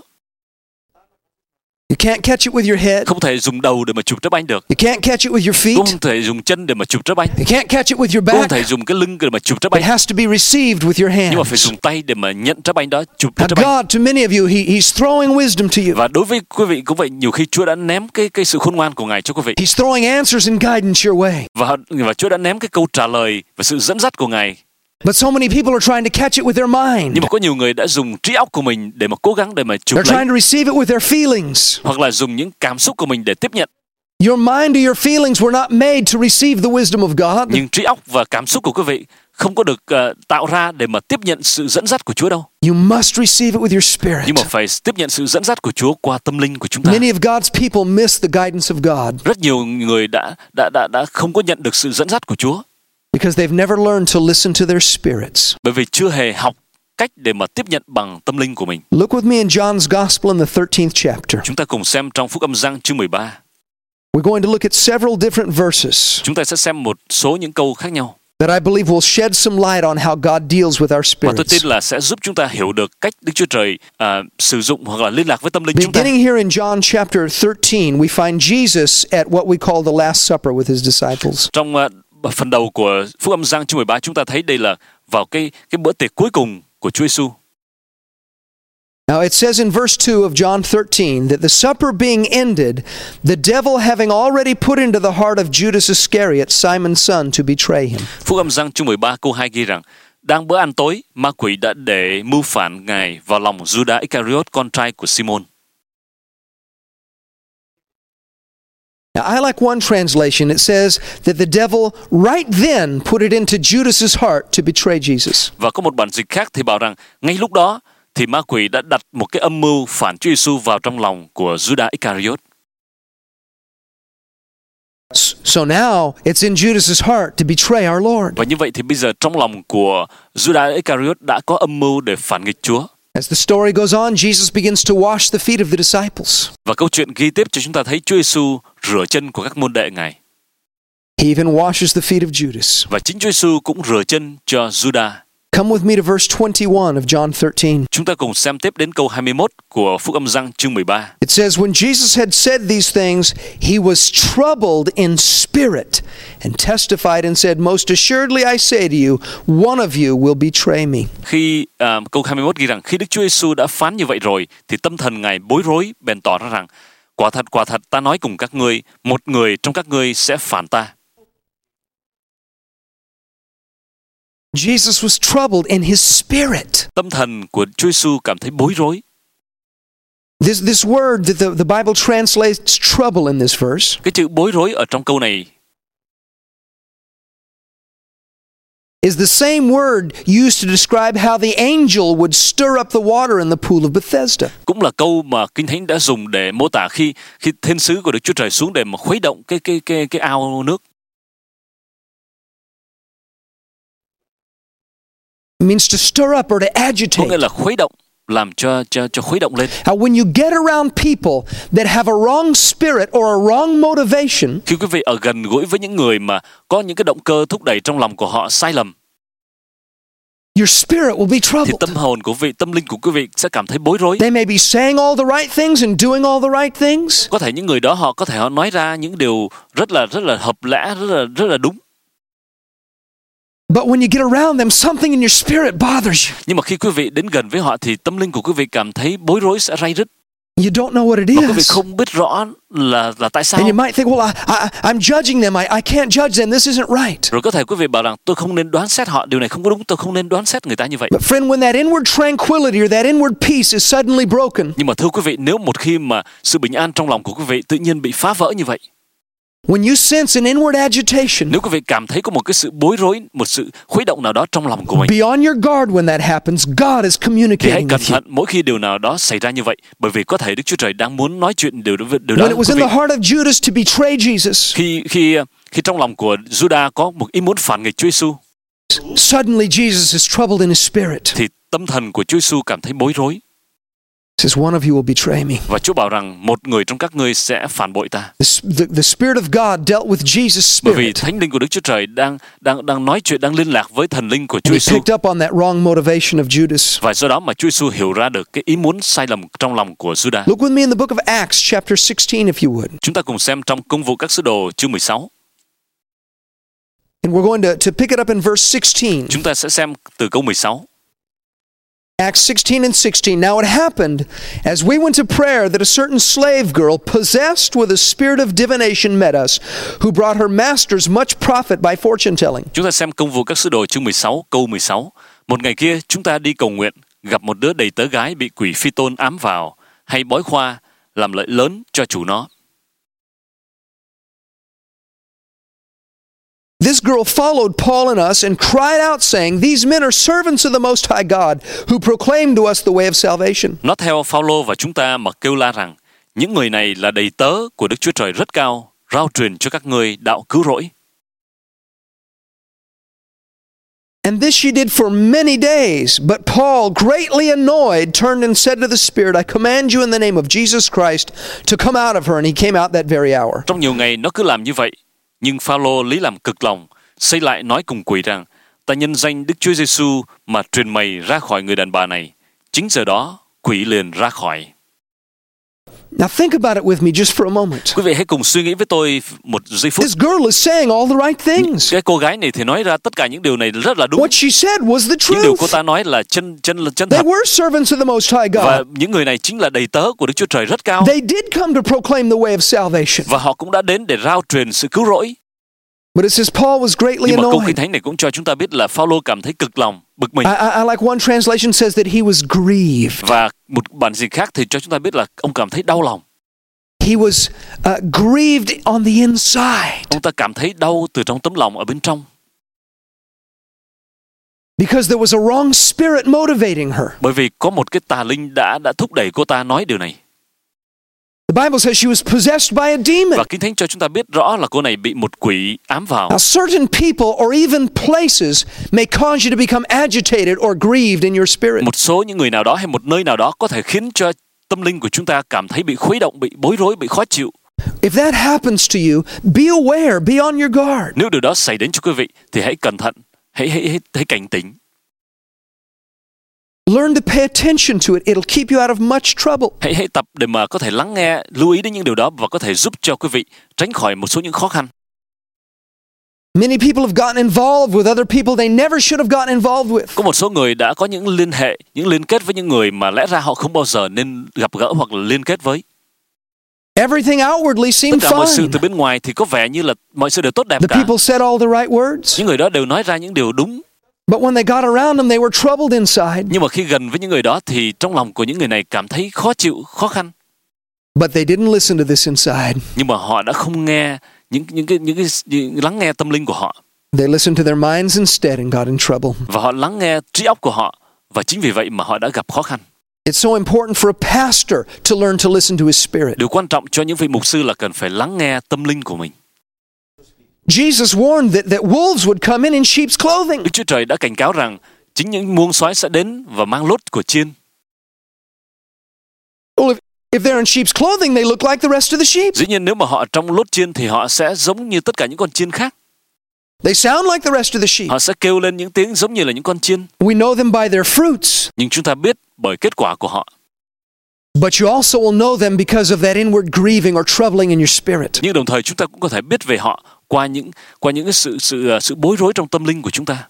You can't catch it with your head. Không thể dùng đầu để mà chụp trái banh được. You can't catch it with your Cũng feet. không thể dùng chân để mà chụp trái banh. You can't catch it with your Cũng không back. thể dùng cái lưng để mà chụp trái It banh. has to be received with your Nhưng mà phải hands. dùng tay để mà nhận trái banh đó, chụp lấy Now trái banh. God, to many of you, He's throwing wisdom to you. Và đối với quý vị cũng vậy, nhiều khi Chúa đã ném cái sự khôn ngoan của Ngài cho quý vị. He's throwing answers and guidance your way. Và Chúa đã ném cái câu trả lời và sự dẫn dắt của Ngài. But so many people are trying to catch it with their mind. Nhưng mà có nhiều người đã dùng trí óc của mình để mà cố gắng để mà chụp They're lấy, trying to receive it with their feelings. hoặc là dùng những cảm xúc của mình để tiếp nhận. Your mind or your feelings were not made to receive the wisdom of God. Nhưng trí óc và cảm xúc của quý vị không có được tạo ra để mà tiếp nhận sự dẫn dắt của Chúa đâu. You must receive it with your spirit. Nhưng mà phải tiếp nhận sự dẫn dắt của Chúa qua tâm linh của chúng ta. Many of God's people miss the guidance of God Rất nhiều người đã không có nhận được sự dẫn dắt của Chúa because they've never learned to listen to their spirits. bởi vì chưa hề học cách để mà tiếp nhận bằng tâm linh của mình. Look with me in John's Gospel in the 13th chapter. Chúng ta cùng xem trong Phúc Âm Giăng chương 13. We're going to look at several different verses Chúng ta sẽ xem một số những câu khác nhau that I believe will shed some light on how God deals with our và tôi tin spirits. là sẽ giúp chúng ta hiểu được cách Đức Chúa Trời sử dụng hoặc là liên lạc với tâm linh chúng ta. Beginning here in John chapter 13, we find Jesus at what we call the Last Supper with his disciples. Trong phần đầu của Phúc Âm Giăng chương 13 chúng ta thấy đây là vào cái bữa tiệc cuối cùng của Chúa Giêsu. Now it says in verse 2 of John 13 that the supper being ended, the devil having already put into the heart of Judas Iscariot, Simon's son, to betray him. Phúc Âm Giăng chương 13 câu 2 ghi rằng đang bữa ăn tối, ma quỷ đã để mưu phản Ngài vào lòng Judas Iscariot, con trai của Simon. Now, I like one translation. It says that the devil right then put it into Judas's heart to betray Jesus. Và có một bản dịch khác thì bảo rằng ngay lúc đó thì ma quỷ đã đặt một cái âm mưu phản Chúa Giêsu vào trong lòng của Judas Iscariot. So now it's in Judas's heart to betray our Lord. Và như vậy thì bây giờ trong lòng của Judas Iscariot đã có âm mưu để phản nghịch Chúa. As the story goes on, Jesus begins to wash the feet of the disciples. Và câu chuyện ghi tiếp cho chúng ta thấy Chúa Giêsu rửa chân của các môn đệ Ngài. He even washes the feet of Judas. Và chính Chúa Giêsu cũng rửa chân cho Judas. Come with me to verse 21 of John 13. Chúng ta cùng xem tiếp đến câu 21 của Phúc Âm Giăng chương 13. It says, when Jesus had said these things, he was troubled in spirit and testified and said, most assuredly I say to you, one of you will betray me. Khi câu 21 ghi rằng khi Đức Chúa Giêsu đã phán như vậy rồi thì tâm thần Ngài bối rối, bèn tỏ ra rằng quả thật ta nói cùng các ngươi, một người trong các ngươi sẽ phản ta. Jesus was troubled in his spirit. Tâm thần của Chúa Giêsu cảm thấy bối rối. This word that the Bible translates trouble in this verse Cái chữ bối rối ở trong câu này is the same word used to describe how the angel would stir up the water in the pool of Bethesda. cũng là câu mà Kinh Thánh đã dùng để mô tả khi thiên sứ của Đức Chúa Trời xuống để mà khuấy động cái ao nước. It means to stir up or to Có agitate. nghĩa là khuấy động, làm cho khuấy động lên. When you get around people that have a wrong spirit or a wrong motivation, Khi quý vị ở gần gũi với những người mà có những cái động cơ thúc đẩy trong lòng của họ sai lầm, your spirit will be thì troubled. tâm hồn của quý vị, tâm linh của quý vị sẽ cảm thấy bối rối. They may be saying all the right things and doing all the right things, Có thể những người đó họ nói ra những điều rất là hợp lẽ, rất là đúng. but when you get around them, something in your spirit bothers you. Nhưng mà khi quý vị đến gần với họ thì tâm linh của quý vị cảm thấy bối rối, sẽ ray rứt. You don't know what it Và quý vị is. không biết rõ là tại sao. And you might think, well, I'm judging them. I can't judge them. This isn't right. Rồi có thể quý vị bảo rằng tôi không nên đoán xét họ, điều này không có đúng, tôi không nên đoán xét người ta như vậy. But friend, when that inward tranquility or that inward peace is suddenly broken, Nhưng mà thưa quý vị, nếu một khi mà sự bình an trong lòng của quý vị tự nhiên bị phá vỡ như vậy, when you sense an inward agitation, nếu quý vị cảm thấy có một cái sự bối rối, một sự khuấy động nào đó trong lòng của mình, be on your guard when that happens. God is thì hãy communicating cẩn with you. thận mỗi khi điều nào đó xảy ra như vậy, bởi vì có thể Đức Chúa Trời đang muốn nói chuyện điều đó When với it was quý in vị. the heart of Judas to betray Jesus, Khi trong lòng của Judas có một ý muốn phản nghịch Chúa Giêsu, suddenly Jesus is troubled in his spirit. thì tâm thần của Chúa Giêsu cảm thấy bối rối. Says, one of you will betray me. Và Chúa bảo rằng một người trong các ngươi sẽ phản bội ta. The Spirit of God dealt with Jesus' Bởi vì spirit. Thánh Linh của Đức Chúa Trời đang nói chuyện, đang liên lạc với thần linh của Chúa And he Giêsu. picked up on that wrong motivation of Judas. Và do đó mà Chúa Giêsu hiểu ra được cái ý muốn sai lầm trong lòng của Judas. Look with me in the book of Acts, chapter 16, if you would. Chúng ta cùng xem trong Công vụ các sứ đồ chương 16. And we're going to pick it up in verse 16. Chúng ta sẽ xem từ câu 16. Acts 16 and 16. Now it happened, as we went to prayer, that a certain slave girl, possessed with a spirit of divination, met us, who brought her masters much profit by fortune telling. Chúng ta xem Công vụ các sứ đồ chương 16, câu 16. Một ngày kia, chúng ta đi cầu nguyện, gặp một đứa đầy tớ gái bị quỷ phi tôn ám vào, hay bói khoa, làm lợi lớn cho chủ nó. This girl followed Paul and us and cried out, saying, these men are servants of the Most High God, who proclaim to us the way of salvation. Nó theo Phao-lô và chúng ta mà kêu la rằng, những người này là đầy tớ của Đức Chúa Trời rất cao, rao truyền cho các ngươi đạo cứu rỗi. And this she did for many days. But Paul, greatly annoyed, turned and said to the Spirit, I command you in the name of Jesus Christ to come out of her. And he came out that very hour. Trong nhiều ngày nó cứ làm như vậy, nhưng Phao-lô lấy làm cực lòng, xây lại nói cùng quỷ rằng, ta nhân danh Đức Chúa Giêsu mà truyền mày ra khỏi người đàn bà này. Chính giờ đó, quỷ liền ra khỏi. Now think about it with me just for a moment. Quý vị hãy cùng suy nghĩ với tôi một giây phút. This girl is saying all the right things. Cái cô gái này thì nói ra tất cả những điều này rất là đúng. What she said was the Những điều cô truth. ta nói là chân They thật. were servants of the Most High Và God. những người này chính là đầy tớ của Đức Chúa Trời rất cao. They did come to proclaim the way of salvation. Và họ cũng đã đến để rao truyền sự cứu rỗi. But it says Paul was greatly Nhưng mà câu Kinh annoyed. Thánh này cũng cho chúng ta biết là Phaolô cảm thấy cực lòng, bực mình. I like one translation says that he was grieved. Và một bản dịch khác thì cho chúng ta biết là ông cảm thấy đau lòng. He was grieved on the inside Ông ta cảm thấy đau từ trong tấm lòng ở bên trong. because there was a wrong spirit motivating her. Bởi vì có một cái tà linh đã thúc đẩy cô ta nói điều này. The Bible says she was possessed by a demon. Và Kinh Thánh cho chúng ta biết rõ là cô này bị một quỷ ám vào. Now, certain people or even places may cause you to become agitated or grieved in your spirit. Một số những người nào đó hay một nơi nào đó có thể khiến cho tâm linh của chúng ta cảm thấy bị khuấy động, bị bối rối, bị khó chịu. If that happens to you, be aware, be on your guard. Nếu điều đó xảy đến cho quý vị thì hãy cẩn thận, hãy cảnh tỉnh. Learn to pay attention to it. It'll keep you out of much trouble. Hãy tập để mà có thể lắng nghe, lưu ý đến những điều đó và có thể giúp cho quý vị tránh khỏi một số những khó khăn. Many people have gotten involved with other people they never should have gotten involved with. Có một số người đã có những liên hệ, những liên kết với những người mà lẽ ra họ không bao giờ nên gặp gỡ hoặc là liên kết với. Everything outwardly Tất seemed cả mọi sự fine. từ bên ngoài thì có vẻ như là mọi sự đều tốt đẹp The cả. people said all the right words. Những người đó đều nói ra những điều đúng. But when they got around them, they were troubled inside. Nhưng mà khi gần với những người đó thì trong lòng của những người này cảm thấy khó chịu, khó khăn. But they didn't listen to this inside. Nhưng mà họ đã không nghe những lắng nghe tâm linh của họ. They listened to their minds instead and got in trouble. Và họ lắng nghe trí óc của họ và chính vì vậy mà họ đã gặp khó khăn. It's so important for a pastor to learn to listen to his spirit. Điều quan trọng cho những vị mục sư là cần phải lắng nghe tâm linh của mình. Jesus warned that wolves would come in sheep's clothing. Đức Chúa Trời đã cảnh cáo rằng chính những muông soái sẽ đến và mang lốt của chiên. Well, if they're in sheep's clothing, they look like the rest of the sheep. Dĩ nhiên nếu mà họ trong lốt chiên thì họ sẽ giống như tất cả những con chiên khác. They sound like the rest of the sheep. Họ sẽ kêu lên những tiếng giống như là những con chiên. We know them by their fruits. Nhưng chúng ta biết bởi kết quả của họ. But you also will know them because of that inward grieving or troubling in your spirit. Nhưng đồng thời chúng ta cũng có thể biết về họ qua những cái sự bối rối trong tâm linh của chúng ta.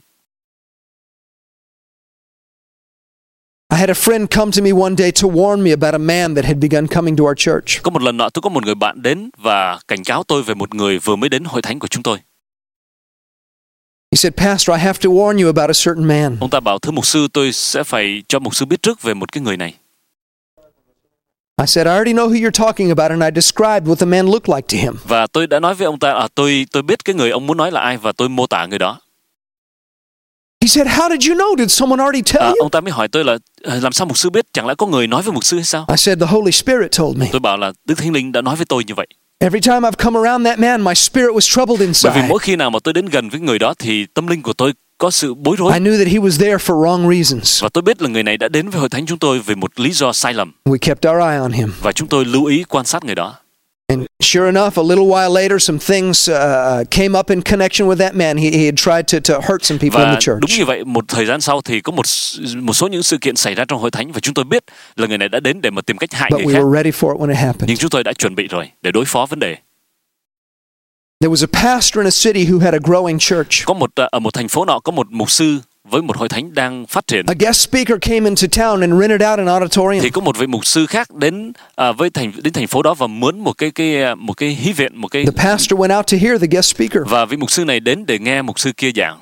I had a friend come to me one day to warn me about a man that had begun coming to our church. Có một lần nọ tôi có một người bạn đến và cảnh cáo tôi về một người vừa mới đến hội thánh của chúng tôi. He said, "Pastor, I have to warn you about a certain man." Ông ta bảo thưa mục sư, tôi sẽ phải cho mục sư biết trước về một cái người này. I said, "I already know who you're talking about, and I described what the man looked like to him." Và tôi đã nói với ông ta tôi biết cái người ông muốn nói là ai và tôi mô tả người đó. He said, "How did you know? Did someone already tell you?" Ông ta mới hỏi tôi là làm sao mục sư biết? Chẳng lẽ có người nói với mục sư hay sao? I said, "The Holy Spirit told me." Tôi bảo là Đức Thánh Linh đã nói với tôi như vậy. Every time I've come around that man, my spirit was troubled Bởi vì inside. mỗi khi nào mà tôi đến gần với người đó thì tâm linh của tôi có sự bối rối. I knew that he was there for wrong reasons. Và tôi biết là người này đã đến với hội thánh chúng tôi vì một lý do sai lầm. We kept our eye on him. Và chúng tôi lưu ý quan sát người đó. And sure enough, a little while later, some things came up in connection with that man. He had tried to hurt some people in Và the church. đúng như vậy, một thời gian sau thì có một số những sự kiện xảy ra trong hội thánh và chúng tôi biết là người này đã đến để mà tìm cách hại But người we khác. were ready for it when it happened. Nhưng chúng tôi đã chuẩn bị rồi để đối phó vấn đề. There was a pastor in a city who had a growing church. Có ở một thành phố nọ có một mục sư với một hội thánh đang phát triển. A guest speaker came into town and rented out an auditorium. Thì có một vị mục sư khác đến thành phố đó và mướn một cái hí viện, một cái. The pastor went out to hear the guest speaker. Và vị mục sư này đến để nghe mục sư kia giảng.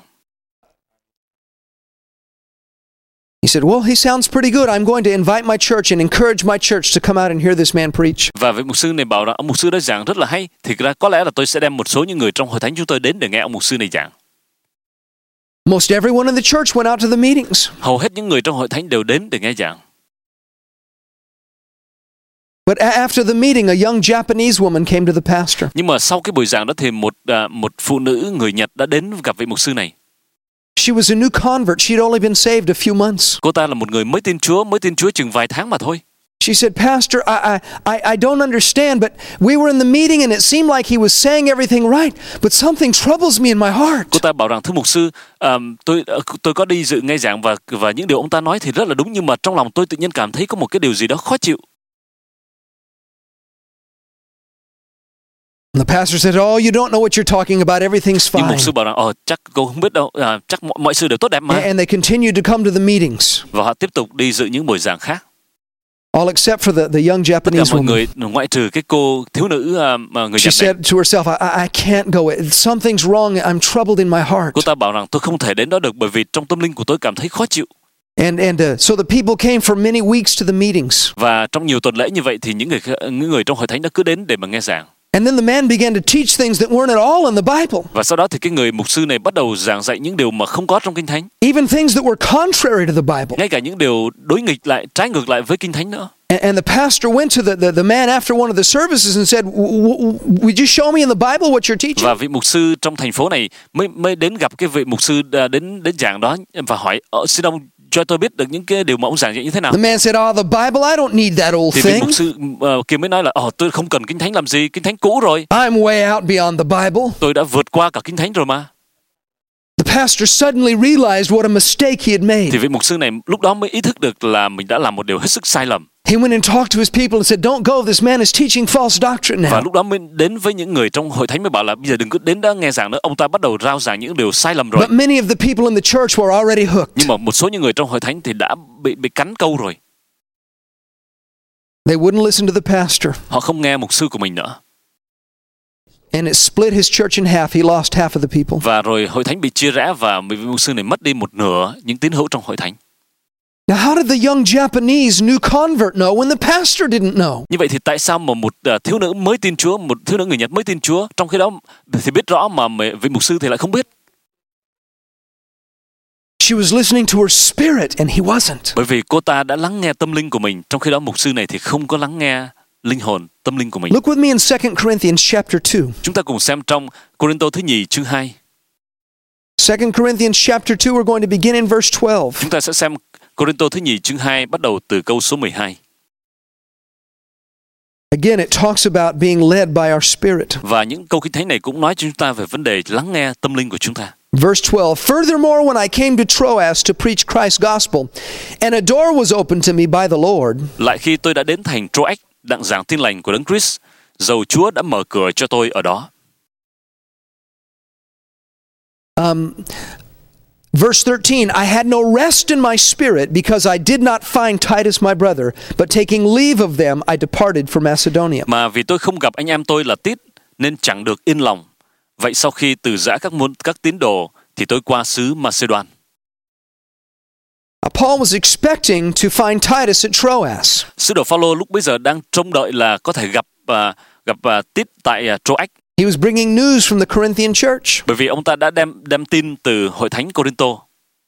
He said, "Well, he sounds pretty good. I'm going to invite my church and encourage my church to come out and hear this man preach." Và vị mục sư này bảo rằng ông mục sư đó giảng rất là hay, thì có lẽ là tôi sẽ đem một số những người trong hội thánh chúng tôi đến để nghe ông mục sư này giảng. Most everyone in the church went out to the meetings. Hầu hết những người trong hội thánh đều đến để nghe giảng. But after the meeting, a young Japanese woman came to the pastor. Nhưng mà sau cái buổi giảng đó thì một phụ nữ người Nhật đã đến gặp vị mục sư này. She was a new convert. She'd only been saved a few months. Cô ta là một người mới tin Chúa chừng vài tháng mà thôi. She said, "Pastor, I don't understand, but we were in the meeting and it seemed like he was saying everything right, but something troubles me in my heart." Cô ta bảo rằng thưa mục sư, tôi có đi dự nghe giảng và những điều ông ta nói thì rất là đúng, nhưng mà trong lòng tôi tự nhiên cảm thấy có một cái điều gì đó khó chịu. The pastor said, "Oh, you don't know what you're talking about. Everything's Nhưng mục fine." sư bảo rằng chắc cô không biết đâu, chắc mọi sự đều tốt đẹp mà. And they continued to come to the meetings. Và họ tiếp tục đi dự những buổi giảng khác. all except for the young Tất cả Japanese mọi woman. người ngoại trừ cái cô thiếu nữ mà người She Nhật này. said to herself, I can't go. Something's wrong. I'm troubled in my heart. Cô ta bảo rằng tôi không thể đến đó được bởi vì trong tâm linh của tôi cảm thấy khó chịu. And so the people came for many weeks to the meetings. Và trong nhiều tuần lễ như vậy thì những người trong hội thánh đã cứ đến để mà nghe giảng. And then the man began to teach things that weren't at all in the Bible. Và sau đó thì cái người mục sư này bắt đầu giảng dạy những điều mà không có trong Kinh Thánh. Even things that were contrary to the Bible. Ngay cả những điều đối nghịch lại, trái ngược lại với Kinh Thánh nữa. And the pastor went to the man after one of the services and said, would you show me in the Bible what you're teaching? Và vị mục sư trong thành phố này mới đến gặp cái vị mục sư đến giảng đó và hỏi, xin ông cho tôi biết được những cái điều mà ông giảng dạy như thế nào. The man said, the Bible, I don't need that old Thì vị thing. mục sư kia mới nói là, tôi không cần Kinh Thánh làm gì, Kinh Thánh cũ rồi. I'm way out beyond the Bible. Tôi đã vượt qua cả Kinh Thánh rồi mà. The pastor suddenly realized what a mistake he had made. Thì vị mục sư này lúc đó mới ý thức được là mình đã làm một điều hết sức sai lầm. He went and talked to his people and said, don't go, this man is teaching false doctrine Và now. lúc đó mới đến với những người trong hội thánh mới bảo là bây giờ đừng có đến đó nghe giảng nữa, ông ta bắt đầu rao giảng những điều sai lầm rồi. But many of the people in the church were already hooked. Nhưng mà một số những người trong hội thánh thì đã bị cắn câu rồi. They wouldn't listen to the pastor. Họ không nghe mục sư của mình nữa. And it split his church in half. He lost half of the people. Và rồi hội thánh bị chia rẽ và vị mục sư này mất đi một nửa những tín hữu trong hội thánh. Now, how did the young Japanese new convert know when the pastor didn't know? Như vậy thì tại sao mà một thiếu nữ mới tin Chúa, một thiếu nữ người Nhật mới tin Chúa, trong khi đó thì biết rõ mà vị mục sư thì lại không biết? She was listening to her spirit and he wasn't. Bởi vì cô ta đã lắng nghe tâm linh của mình, trong khi đó mục sư này thì không có lắng nghe linh hồn, tâm linh của mình. Look with me in 2 Corinthians chapter 2. Chúng ta cùng xem trong Cô-rinh-tô thứ nhì chương 2. 2 Corinthians chapter 2, we're going to begin in verse 12. Chúng ta sẽ xem Cô-rinh-tô thứ nhì chương 2 bắt đầu từ câu số 12. Again, it talks about being led by our spirit. Và những câu Kinh Thánh này cũng nói cho chúng ta về vấn đề lắng nghe tâm linh của chúng ta. Verse 12, furthermore, when I came to Troas to preach Christ's gospel, and a door was opened to me by the Lord. Lại khi tôi đã đến thành Troas đặng giảng tin lành của Đấng Christ, dầu Chúa đã mở cửa cho tôi ở đó. Verse 13, I had no rest in my spirit because I did not find Titus my brother, but taking leave of them, I departed for Macedonia. Mà vì tôi không gặp anh em tôi là Tít, nên chẳng được yên lòng. Vậy sau khi từ giã các tín đồ, thì tôi qua xứ Macedon. Paul was expecting to find Titus at Troas. Sứ đồ Phaolô lúc bấy giờ đang trông đợi là có thể gặp Tít tại Troas. He was bringing news from the Corinthian church. Bởi vì ông ta đã đem tin từ hội thánh Cô-rinh-tô.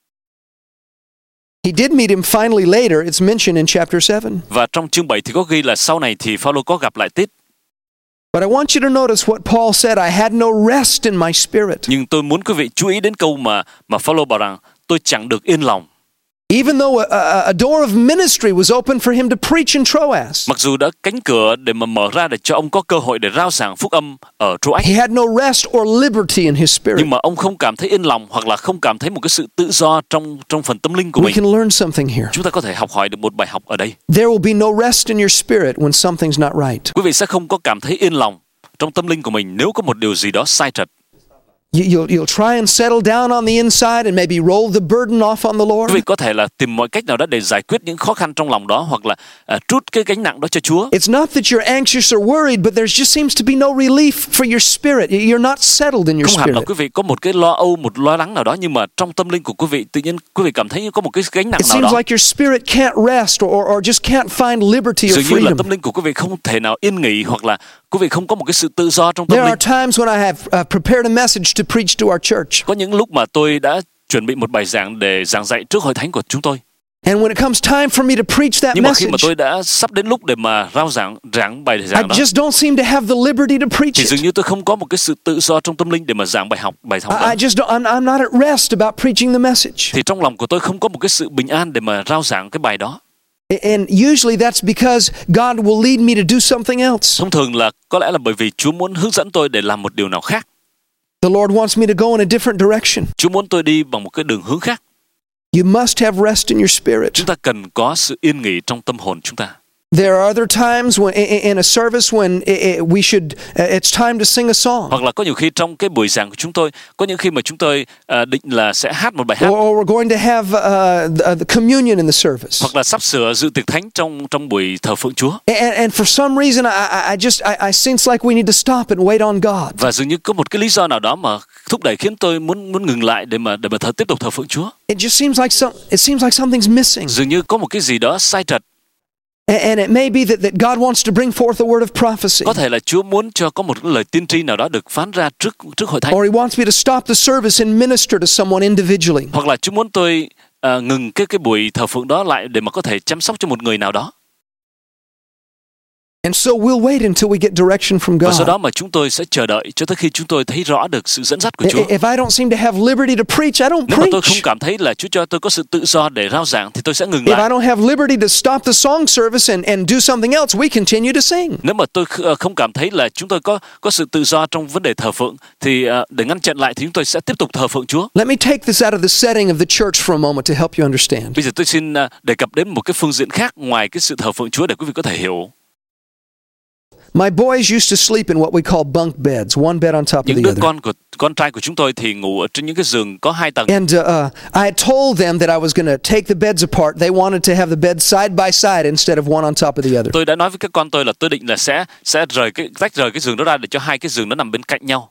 He did meet him finally later. It's mentioned in chapter 7. Và trong chương 7 thì có ghi là sau này thì Phaolô có gặp lại Tít. But I want you to notice what Paul said, I had no rest in my spirit. Nhưng tôi muốn quý vị chú ý đến câu mà Phaolô bảo rằng tôi chẳng được yên lòng. Even though a door of ministry was open for him to preach in Troas, Mặc dù đã cánh cửa để mà mở ra để cho ông có cơ hội để rao giảng phúc âm ở Troas, he had no rest or liberty in his spirit. nhưng mà ông không cảm thấy yên lòng hoặc là không cảm thấy một cái sự tự do trong phần tâm linh của We mình. can learn something here. Chúng ta có thể học hỏi được một bài học ở đây. There will be no rest in your spirit when something's not right. Quý vị sẽ không có cảm thấy yên lòng trong tâm linh của mình nếu có một điều gì đó sai trật. You'll try and settle down on the inside and maybe roll the burden off on the Lord. Quý vị có thể là tìm mọi cách nào đó để giải quyết những khó khăn trong lòng đó hoặc là trút cái gánh nặng đó cho Chúa. It's not that you're anxious or worried, but there just seems to be no relief for your spirit. You're not settled in your Không hẳn là spirit. quý vị có một cái lo âu, một lo lắng nào đó, nhưng mà trong tâm linh của quý vị tự nhiên quý vị cảm thấy như có một cái gánh nặng It nào seems đó. like your spirit can't rest or just can't find liberty or Dường như là freedom. tâm linh của quý vị không thể nào yên nghỉ hoặc là quý vị không có một cái sự tự do trong tâm There linh. are times when I have prepared a message to preach to our church. Có những lúc mà tôi đã chuẩn bị một bài giảng để giảng dạy trước hội thánh của chúng tôi. And when it comes time for me to preach that Nhưng mà khi mà message, tôi đã sắp đến lúc để mà rao giảng bài I giảng đó, just don't seem to have the liberty to preach thì dường it. như tôi không có một cái sự tự do trong tâm linh để mà giảng bài học I đó. just don't, I'm not at rest about preaching the message. Thì trong lòng của tôi không có một cái sự bình an để mà rao giảng cái bài đó. And usually that's because God will lead me to do something else. Thông thường là có lẽ là bởi vì Chúa muốn hướng dẫn tôi để làm một điều nào khác. The Lord wants me to go in a different direction. Chúa muốn tôi đi bằng một cái đường hướng khác. You must have rest in your spirit. Chúng ta cần có sự yên nghỉ trong tâm hồn chúng ta. There are other times when in a service when we should it's time to sing a song. Hoặc là có nhiều khi trong cái buổi giảng của chúng tôi, có những khi mà chúng tôi định là sẽ hát một bài hát. Or we're going to have the communion in the service. Hoặc là sắp sửa dự tiệc thánh trong buổi thờ phượng Chúa. And for some reason I sense like we need to stop and wait on God. Và dường như có một cái lý do nào đó mà thúc đẩy khiến tôi muốn ngừng lại để mà tiếp tục thờ phượng Chúa. It just seems like something's missing. Dường như có một cái gì đó sai trật. And it may be that God wants to bring forth a word of prophecy. Có thể là Chúa muốn cho có một lời tiên tri nào đó được phán ra trước hội thánh. Or he wants me to stop the service and minister to someone individually. Hoặc là Chúa muốn tôi ngừng cái buổi thờ phượng đó lại để mà có thể chăm sóc cho một người nào đó. And so we'll wait until we get direction from Và sau God. đó mà chúng tôi sẽ chờ đợi cho tới khi chúng tôi thấy rõ được sự dẫn dắt của Chúa. If I don't seem to have liberty to preach, I don't Nếu mà tôi không preach. cảm thấy là Chúa cho tôi có sự tự do để rao giảng thì tôi sẽ ngừng If I lại. don't have liberty to stop the song service and do something else, we continue to sing. Nếu mà tôi không cảm thấy là chúng tôi có sự tự do trong vấn đề thờ phượng thì để ngăn chặn lại thì chúng tôi sẽ tiếp tục thờ phượng Chúa. Let me take this out of the setting of the church for a moment to help you understand. Bây giờ tôi xin đề cập đến một cái phương diện khác ngoài cái sự thờ phượng Chúa để quý vị có thể hiểu. My boys used to sleep in what we call bunk beds, one bed on top of Những the đứa other. con trai của chúng tôi thì ngủ ở trên những cái giường có 2 tầng. And I had told them that I was going to take the beds apart. They wanted to have the beds side by side instead of one on top of the other. Tôi đã nói với các con tôi là tôi định là sẽ tách rời cái giường đó ra để cho 2 cái giường nó nằm bên cạnh nhau.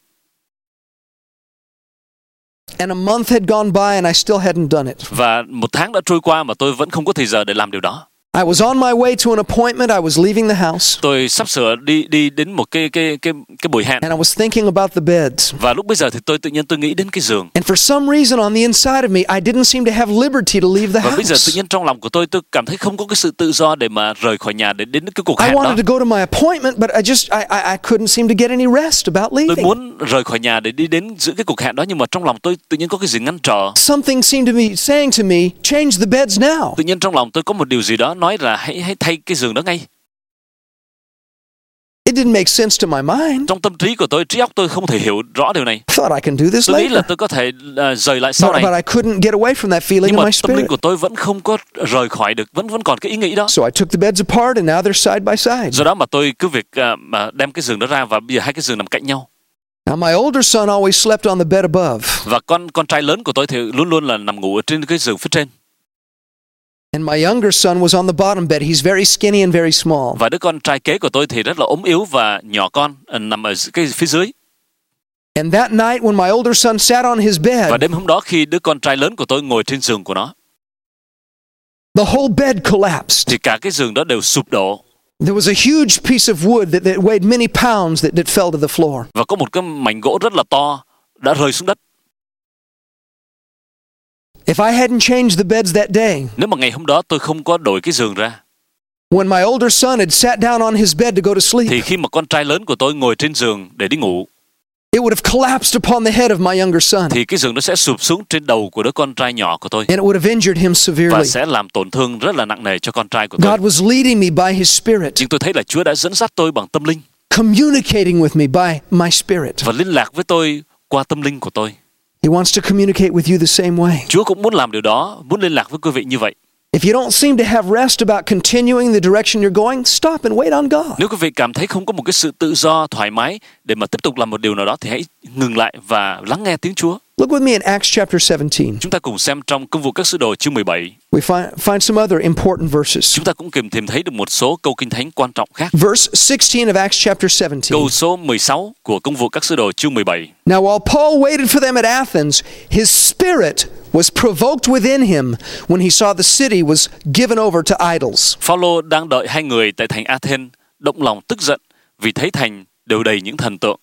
And a month had gone by and I still hadn't done it. Và 1 tháng đã trôi qua mà tôi vẫn không có thời giờ để làm điều đó. I was on my way to an appointment. I was leaving the house. Tôi sắp sửa đi đến một cái buổi hẹn. And I was thinking about the beds. Và lúc bây giờ thì tôi tự nhiên nghĩ đến cái giường. And for some reason on the inside of me, I didn't seem to have liberty to leave the Và bây giờ tự house. nhiên trong lòng của tôi cảm thấy không có cái sự tự do để mà rời khỏi nhà để đến cái cuộc I hẹn đó. wanted to go to my appointment, but I couldn't seem to get any rest about Tôi leaving. muốn rời khỏi nhà để đi đến giữa cái cuộc hẹn đó, nhưng mà trong lòng tôi tự nhiên có cái gì ngăn trở. Something seemed to be saying to me, change the beds now. Tự nhiên trong lòng tôi có một điều gì đó nói là hãy thay cái giường đó ngay. It didn't make sense to my mind. Trong tâm trí của tôi, trí óc tôi không thể hiểu rõ điều này. I thought I can do this Tôi nghĩ là later. tôi có thể rời lại sau But này. I couldn't get away from that feeling Nhưng in mà my tâm linh spirit. của tôi vẫn không có rời khỏi được, vẫn còn cái ý nghĩ đó. So I took the beds apart and now they're side by side. Do đó mà tôi cứ việc mà đem cái giường đó ra và bây giờ 2 cái giường nằm cạnh nhau. Now my older son always slept on the bed above. Và con trai lớn của tôi thì luôn luôn là nằm ngủ ở trên cái giường phía trên. And my younger son was on the bottom bed. He's very skinny and very small. Và đứa con trai kế của tôi thì rất là ốm yếu và nhỏ con, nằm ở cái phía dưới. And that night when my older son sat on his Và bed, đêm hôm đó khi đứa con trai lớn của tôi ngồi trên giường của nó the whole bed collapsed. thì cả cái giường đó đều sụp đổ. There was a huge piece of wood that weighed many pounds that fell to the floor. Và có một cái mảnh gỗ rất là to đã rơi xuống đất. If I hadn't changed the beds that day, Nếu mà ngày hôm đó tôi không có đổi cái giường ra, when my older son had sat down on his bed to go to sleep, thì khi mà con trai lớn của tôi ngồi trên giường để đi ngủ, it would have collapsed upon the head of my younger son. thì cái giường nó sẽ sụp xuống trên đầu của đứa con trai nhỏ của tôi And it would have injured him và severely. sẽ làm tổn thương rất là nặng nề cho con trai của tôi. God was leading me by his spirit, Nhưng tôi thấy là Chúa đã dẫn dắt tôi bằng tâm linh communicating with me by my spirit. và liên lạc với tôi qua tâm linh của tôi. He wants to communicate with you the same way. Chúa cũng muốn làm điều đó, muốn liên lạc với quý vị như vậy. If you don't seem to have rest about continuing the direction you're going, stop and wait on God. Nếu quý vị cảm thấy không có một cái sự tự do, thoải mái để mà tiếp tục làm một điều nào đó thì hãy ngừng lại và lắng nghe tiếng Chúa. Look with me in Acts chapter 17. Chúng ta cùng xem trong Công vụ các sứ đồ chương 17. We find some other important verses. Chúng ta cũng tìm thấy được một số câu kinh thánh quan trọng khác. Verse 16 of Acts chapter 17. Câu số 16 của Công vụ các sứ đồ chương 17. Now while Paul waited for them at Athens, his spirit was provoked within him when he saw the city was given over to idols. Phaolô đang đợi 2 người tại thành Athens, động lòng tức giận vì thấy thành đều đầy những thần tượng.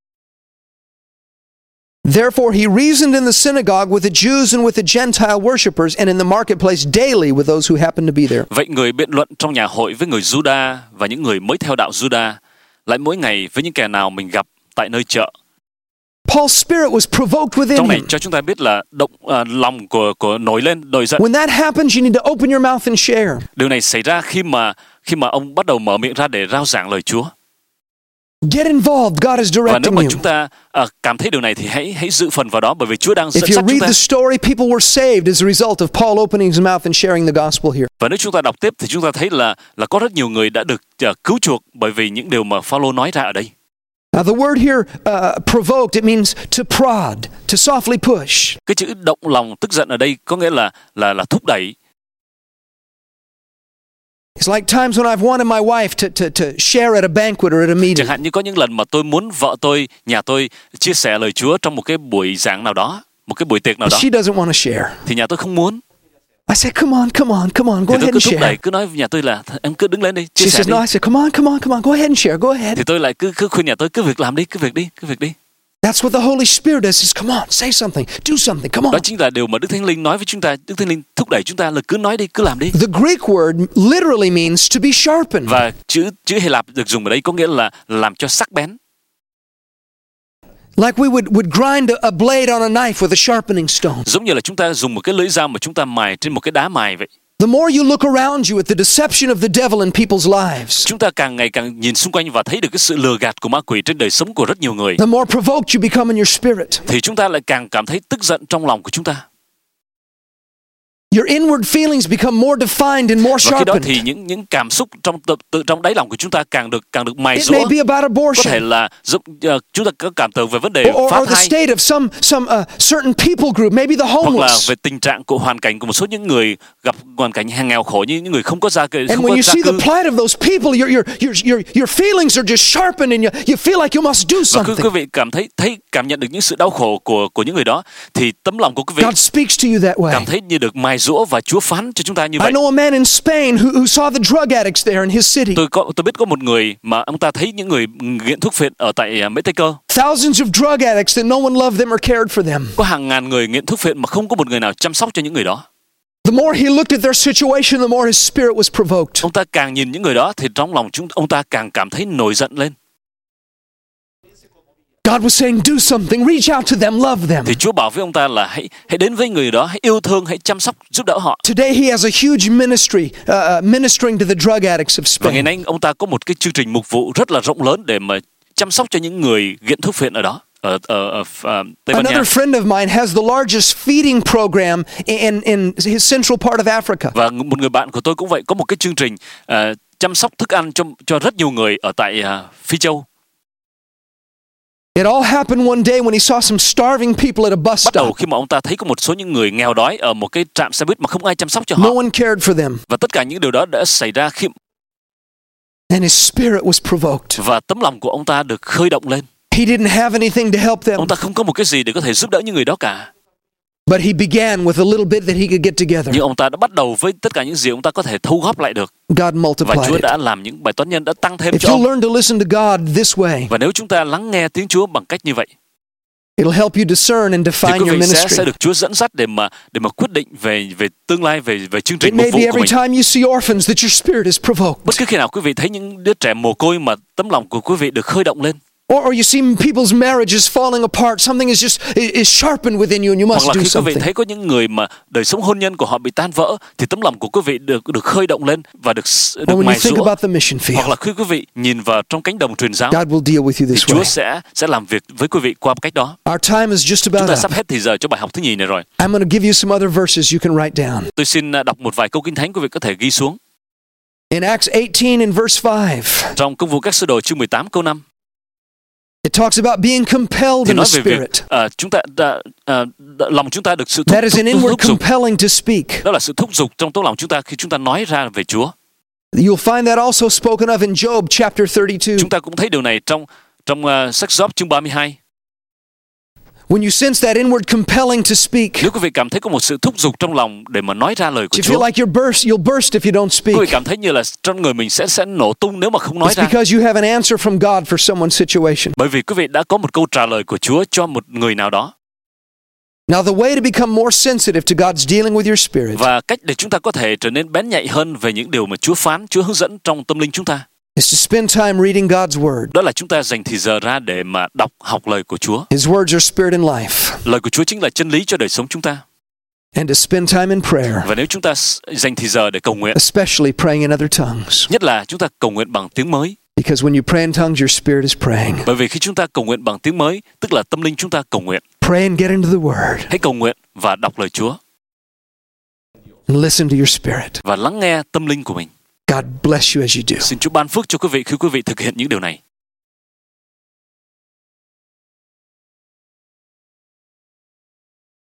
Therefore he reasoned in the synagogue with the Jews and with the Gentile worshippers and in the marketplace daily with those who happened to be there. Vậy người biện luận trong nhà hội với người Juda và những người mới theo đạo Juda, lại mỗi ngày với những kẻ nào mình gặp tại nơi chợ. Paul's spirit was provoked within Trong này him. cho chúng ta biết là lòng của nổi lên nổi giận. When that happens, you need to open your mouth and share. Điều này xảy ra khi mà ông bắt đầu mở miệng ra để rao giảng lời Chúa. Get involved. God is Và nếu directing mà you. chúng ta cảm thấy điều này thì hãy dự phần vào đó, bởi vì Chúa đang dẫn If you dắt chúng read ta. the story, people were saved as a result of Paul opening his mouth and sharing the gospel here. Và nếu chúng ta đọc tiếp thì chúng ta thấy là có rất nhiều người đã được cứu chuộc bởi vì những điều mà Phaolô nói ra ở đây. Now the word here, provoked, it means to prod, to softly push. Cái chữ động lòng tức giận ở đây có nghĩa là thúc đẩy. It's like times when I've wanted my wife to share at a banquet or at a meeting. Chẳng hạn như có những lần mà tôi muốn vợ tôi, nhà tôi chia sẻ lời Chúa trong một cái buổi giảng nào đó, một cái buổi tiệc nào But đó, she doesn't want to share. thì nhà tôi không muốn. I say, come on, go Thì ahead tôi cứ and thúc đẩy, share. cứ nói với nhà tôi là em cứ đứng lên đi, chia She sẻ says, đi. no. I say, come on, go ahead and share, go ahead. Thì tôi lại cứ khuyên nhà tôi cứ việc làm đi, cứ việc đi. That's what the Holy Spirit does. Is come on, say something, do something, come Đó on. chính là điều mà Đức Thánh Linh nói với chúng ta. Đức Thánh Linh thúc đẩy chúng ta là cứ nói đi, cứ làm đi. The Greek word literally means to be sharpened. Và chữ Hy Lạp được dùng ở đây có nghĩa là làm cho sắc bén. Like we would grind a blade on a knife with a sharpening stone. Giống như là chúng ta dùng một cái lưỡi dao mà chúng ta mài trên một cái đá mài vậy. The more you look around you at the deception of the devil in people's lives, Chúng ta càng ngày càng nhìn xung quanh và thấy được cái sự lừa gạt của ma quỷ trên đời sống của rất nhiều người, the more provoked you become in your spirit. thì chúng ta lại càng cảm thấy tức giận trong lòng của chúng ta. Your inward feelings become more defined and more Và khi đó sharpened. thì những cảm xúc trong đáy lòng của chúng ta càng được mài It dũa. may be about Có thể abortion, là chúng ta có cảm tưởng về vấn đề phá or the thai, state of some certain people group, maybe the hoặc là homeless. về tình trạng của hoàn cảnh của một số những người gặp hoàn cảnh hàng nghèo khổ, như những người không có gia cư, And không when có you gia see the cư. plight of those people, your feelings are just sharpened, and you feel like you must do Và quý something. vị cảm nhận được những sự đau khổ của những người đó, thì tấm lòng của quý vị God speaks to you that way. cảm thấy như được mài dũa và Chúa phán cho chúng ta như I vậy. know a man in Spain who saw the drug addicts there in his city. Tôi biết có một người mà ông ta thấy những người nghiện thuốc phiện ở tại Mỹ Tây Cơ. Thousands of drug addicts that no one loved them or cared for them. Có hàng ngàn người nghiện thuốc phiện mà không có một người nào chăm sóc cho những người đó. The more he looked at their situation, the more his spirit was provoked. Ông ta càng nhìn những người đó thì trong lòng ông ta càng cảm thấy nổi giận lên. God was saying, do something, reach out to them, love them. Thì Chúa bảo với ông ta là hãy đến với người đó, hãy yêu thương, hãy chăm sóc, giúp đỡ họ. Today he has a huge ministry ministering to the drug addicts of Và ngày Spain. nay ông ta có một cái chương trình mục vụ rất là rộng lớn để mà chăm sóc cho những người nghiện thuốc phiện ở đó, ở Tây Ban Nha. Another friend of mine has the largest feeding program in his central part of Africa. Và một người bạn của tôi cũng vậy, có một cái chương trình chăm sóc thức ăn cho rất nhiều người ở tại Phi Châu. It all happened one day when he saw some starving people at a bus Bắt đầu stop. khi mà ông ta thấy có một số những người nghèo đói ở một cái trạm xe buýt mà không ai chăm sóc cho No họ. one cared for them. Và tất cả những điều đó đã xảy ra khi And his spirit was provoked. và tấm lòng của ông ta được khơi động lên. He didn't have anything to help them, Ông ta không có một cái gì để có thể giúp đỡ những người đó cả. but he began with a little bit that he could get together. Nhưng ông ta đã bắt đầu với tất cả những gì ông ta có thể thu góp lại được. God Và multiplied Chúa it. đã làm những bài toán nhân đã tăng thêm If cho you'll ông. learn to listen to God this way, Và nếu chúng ta lắng nghe tiếng Chúa bằng cách như vậy, it'll help you discern and thì define quý your vị sẽ ministry. được Chúa dẫn dắt để mà quyết định về tương lai, về chương It trình may mục vụ be của every mình. time you see orphans that your spirit is provoked. Bất cứ khi nào quý vị thấy những đứa trẻ mồ côi mà tấm lòng của quý vị được khơi động lên, Or you see people's marriages falling apart, something is sharpened within you and you hoặc must là do khi quý vị something. thấy có những người mà đời sống hôn nhân của họ bị tan vỡ, thì tấm lòng của quý vị được khơi động lên và được Or when you mài think dũa. about the mission Hoặc field, là khi quý vị nhìn vào trong cánh đồng truyền giáo, God will deal with you thì this Chúa way. sẽ làm việc với quý vị qua cách đó. Our time is just Chúng about ta up. sắp hết thì giờ cho bài học thứ nhì này rồi. I'm going to give you some other verses you can write down. Tôi xin đọc một vài câu kinh thánh quý vị có thể ghi xuống. In Acts 18 and verse 5, Trong Công vụ các sứ đồ chương 18 câu 5 it talks about being compelled thì in the nói về việc spirit. chúng ta lòng chúng ta được sự That is an inward thúc giục. compelling to speak. Đó là sự thúc giục trong tấm lòng chúng ta khi chúng ta nói ra về Chúa. You'll find that also spoken of in Job chapter 32. Chúng ta cũng thấy điều này trong sách Job chương 32. When you sense that inward compelling to speak, Nếu quý vị cảm thấy có một sự thúc giục trong lòng để mà nói ra lời của you Chúa, feel like you'll burst if you don't quý vị speak. cảm thấy như là trong người mình sẽ nổ tung nếu mà không nói It's ra. because you have an answer from God for someone's situation. Bởi vì quý vị đã có một câu trả lời của Chúa cho một người nào đó. Now, the way to become more sensitive to God's dealing with your spirit Và cách để chúng ta có thể trở nên bén nhạy hơn về những điều mà Chúa phán, Chúa hướng dẫn trong tâm linh chúng ta, is to spend time reading God's Word. đó là chúng ta dành thời giờ ra để mà đọc học lời của Chúa. His words are spirit and life. Lời của Chúa chính là chân lý cho đời sống chúng ta. And to spend time in prayer, Và nếu chúng ta dành thời giờ để cầu nguyện, especially praying in other tongues. nhất là chúng ta cầu nguyện bằng tiếng mới. Because when you pray in tongues, your spirit is praying. Bởi vì khi chúng ta cầu nguyện bằng tiếng mới, tức là tâm linh chúng ta cầu nguyện. Pray and get into the Word. Hãy cầu nguyện và đọc lời Chúa. And listen to your spirit. Và lắng nghe tâm linh của mình. God bless you as you do. Xin Chúa ban phước cho quý vị khi quý vị thực hiện những điều này.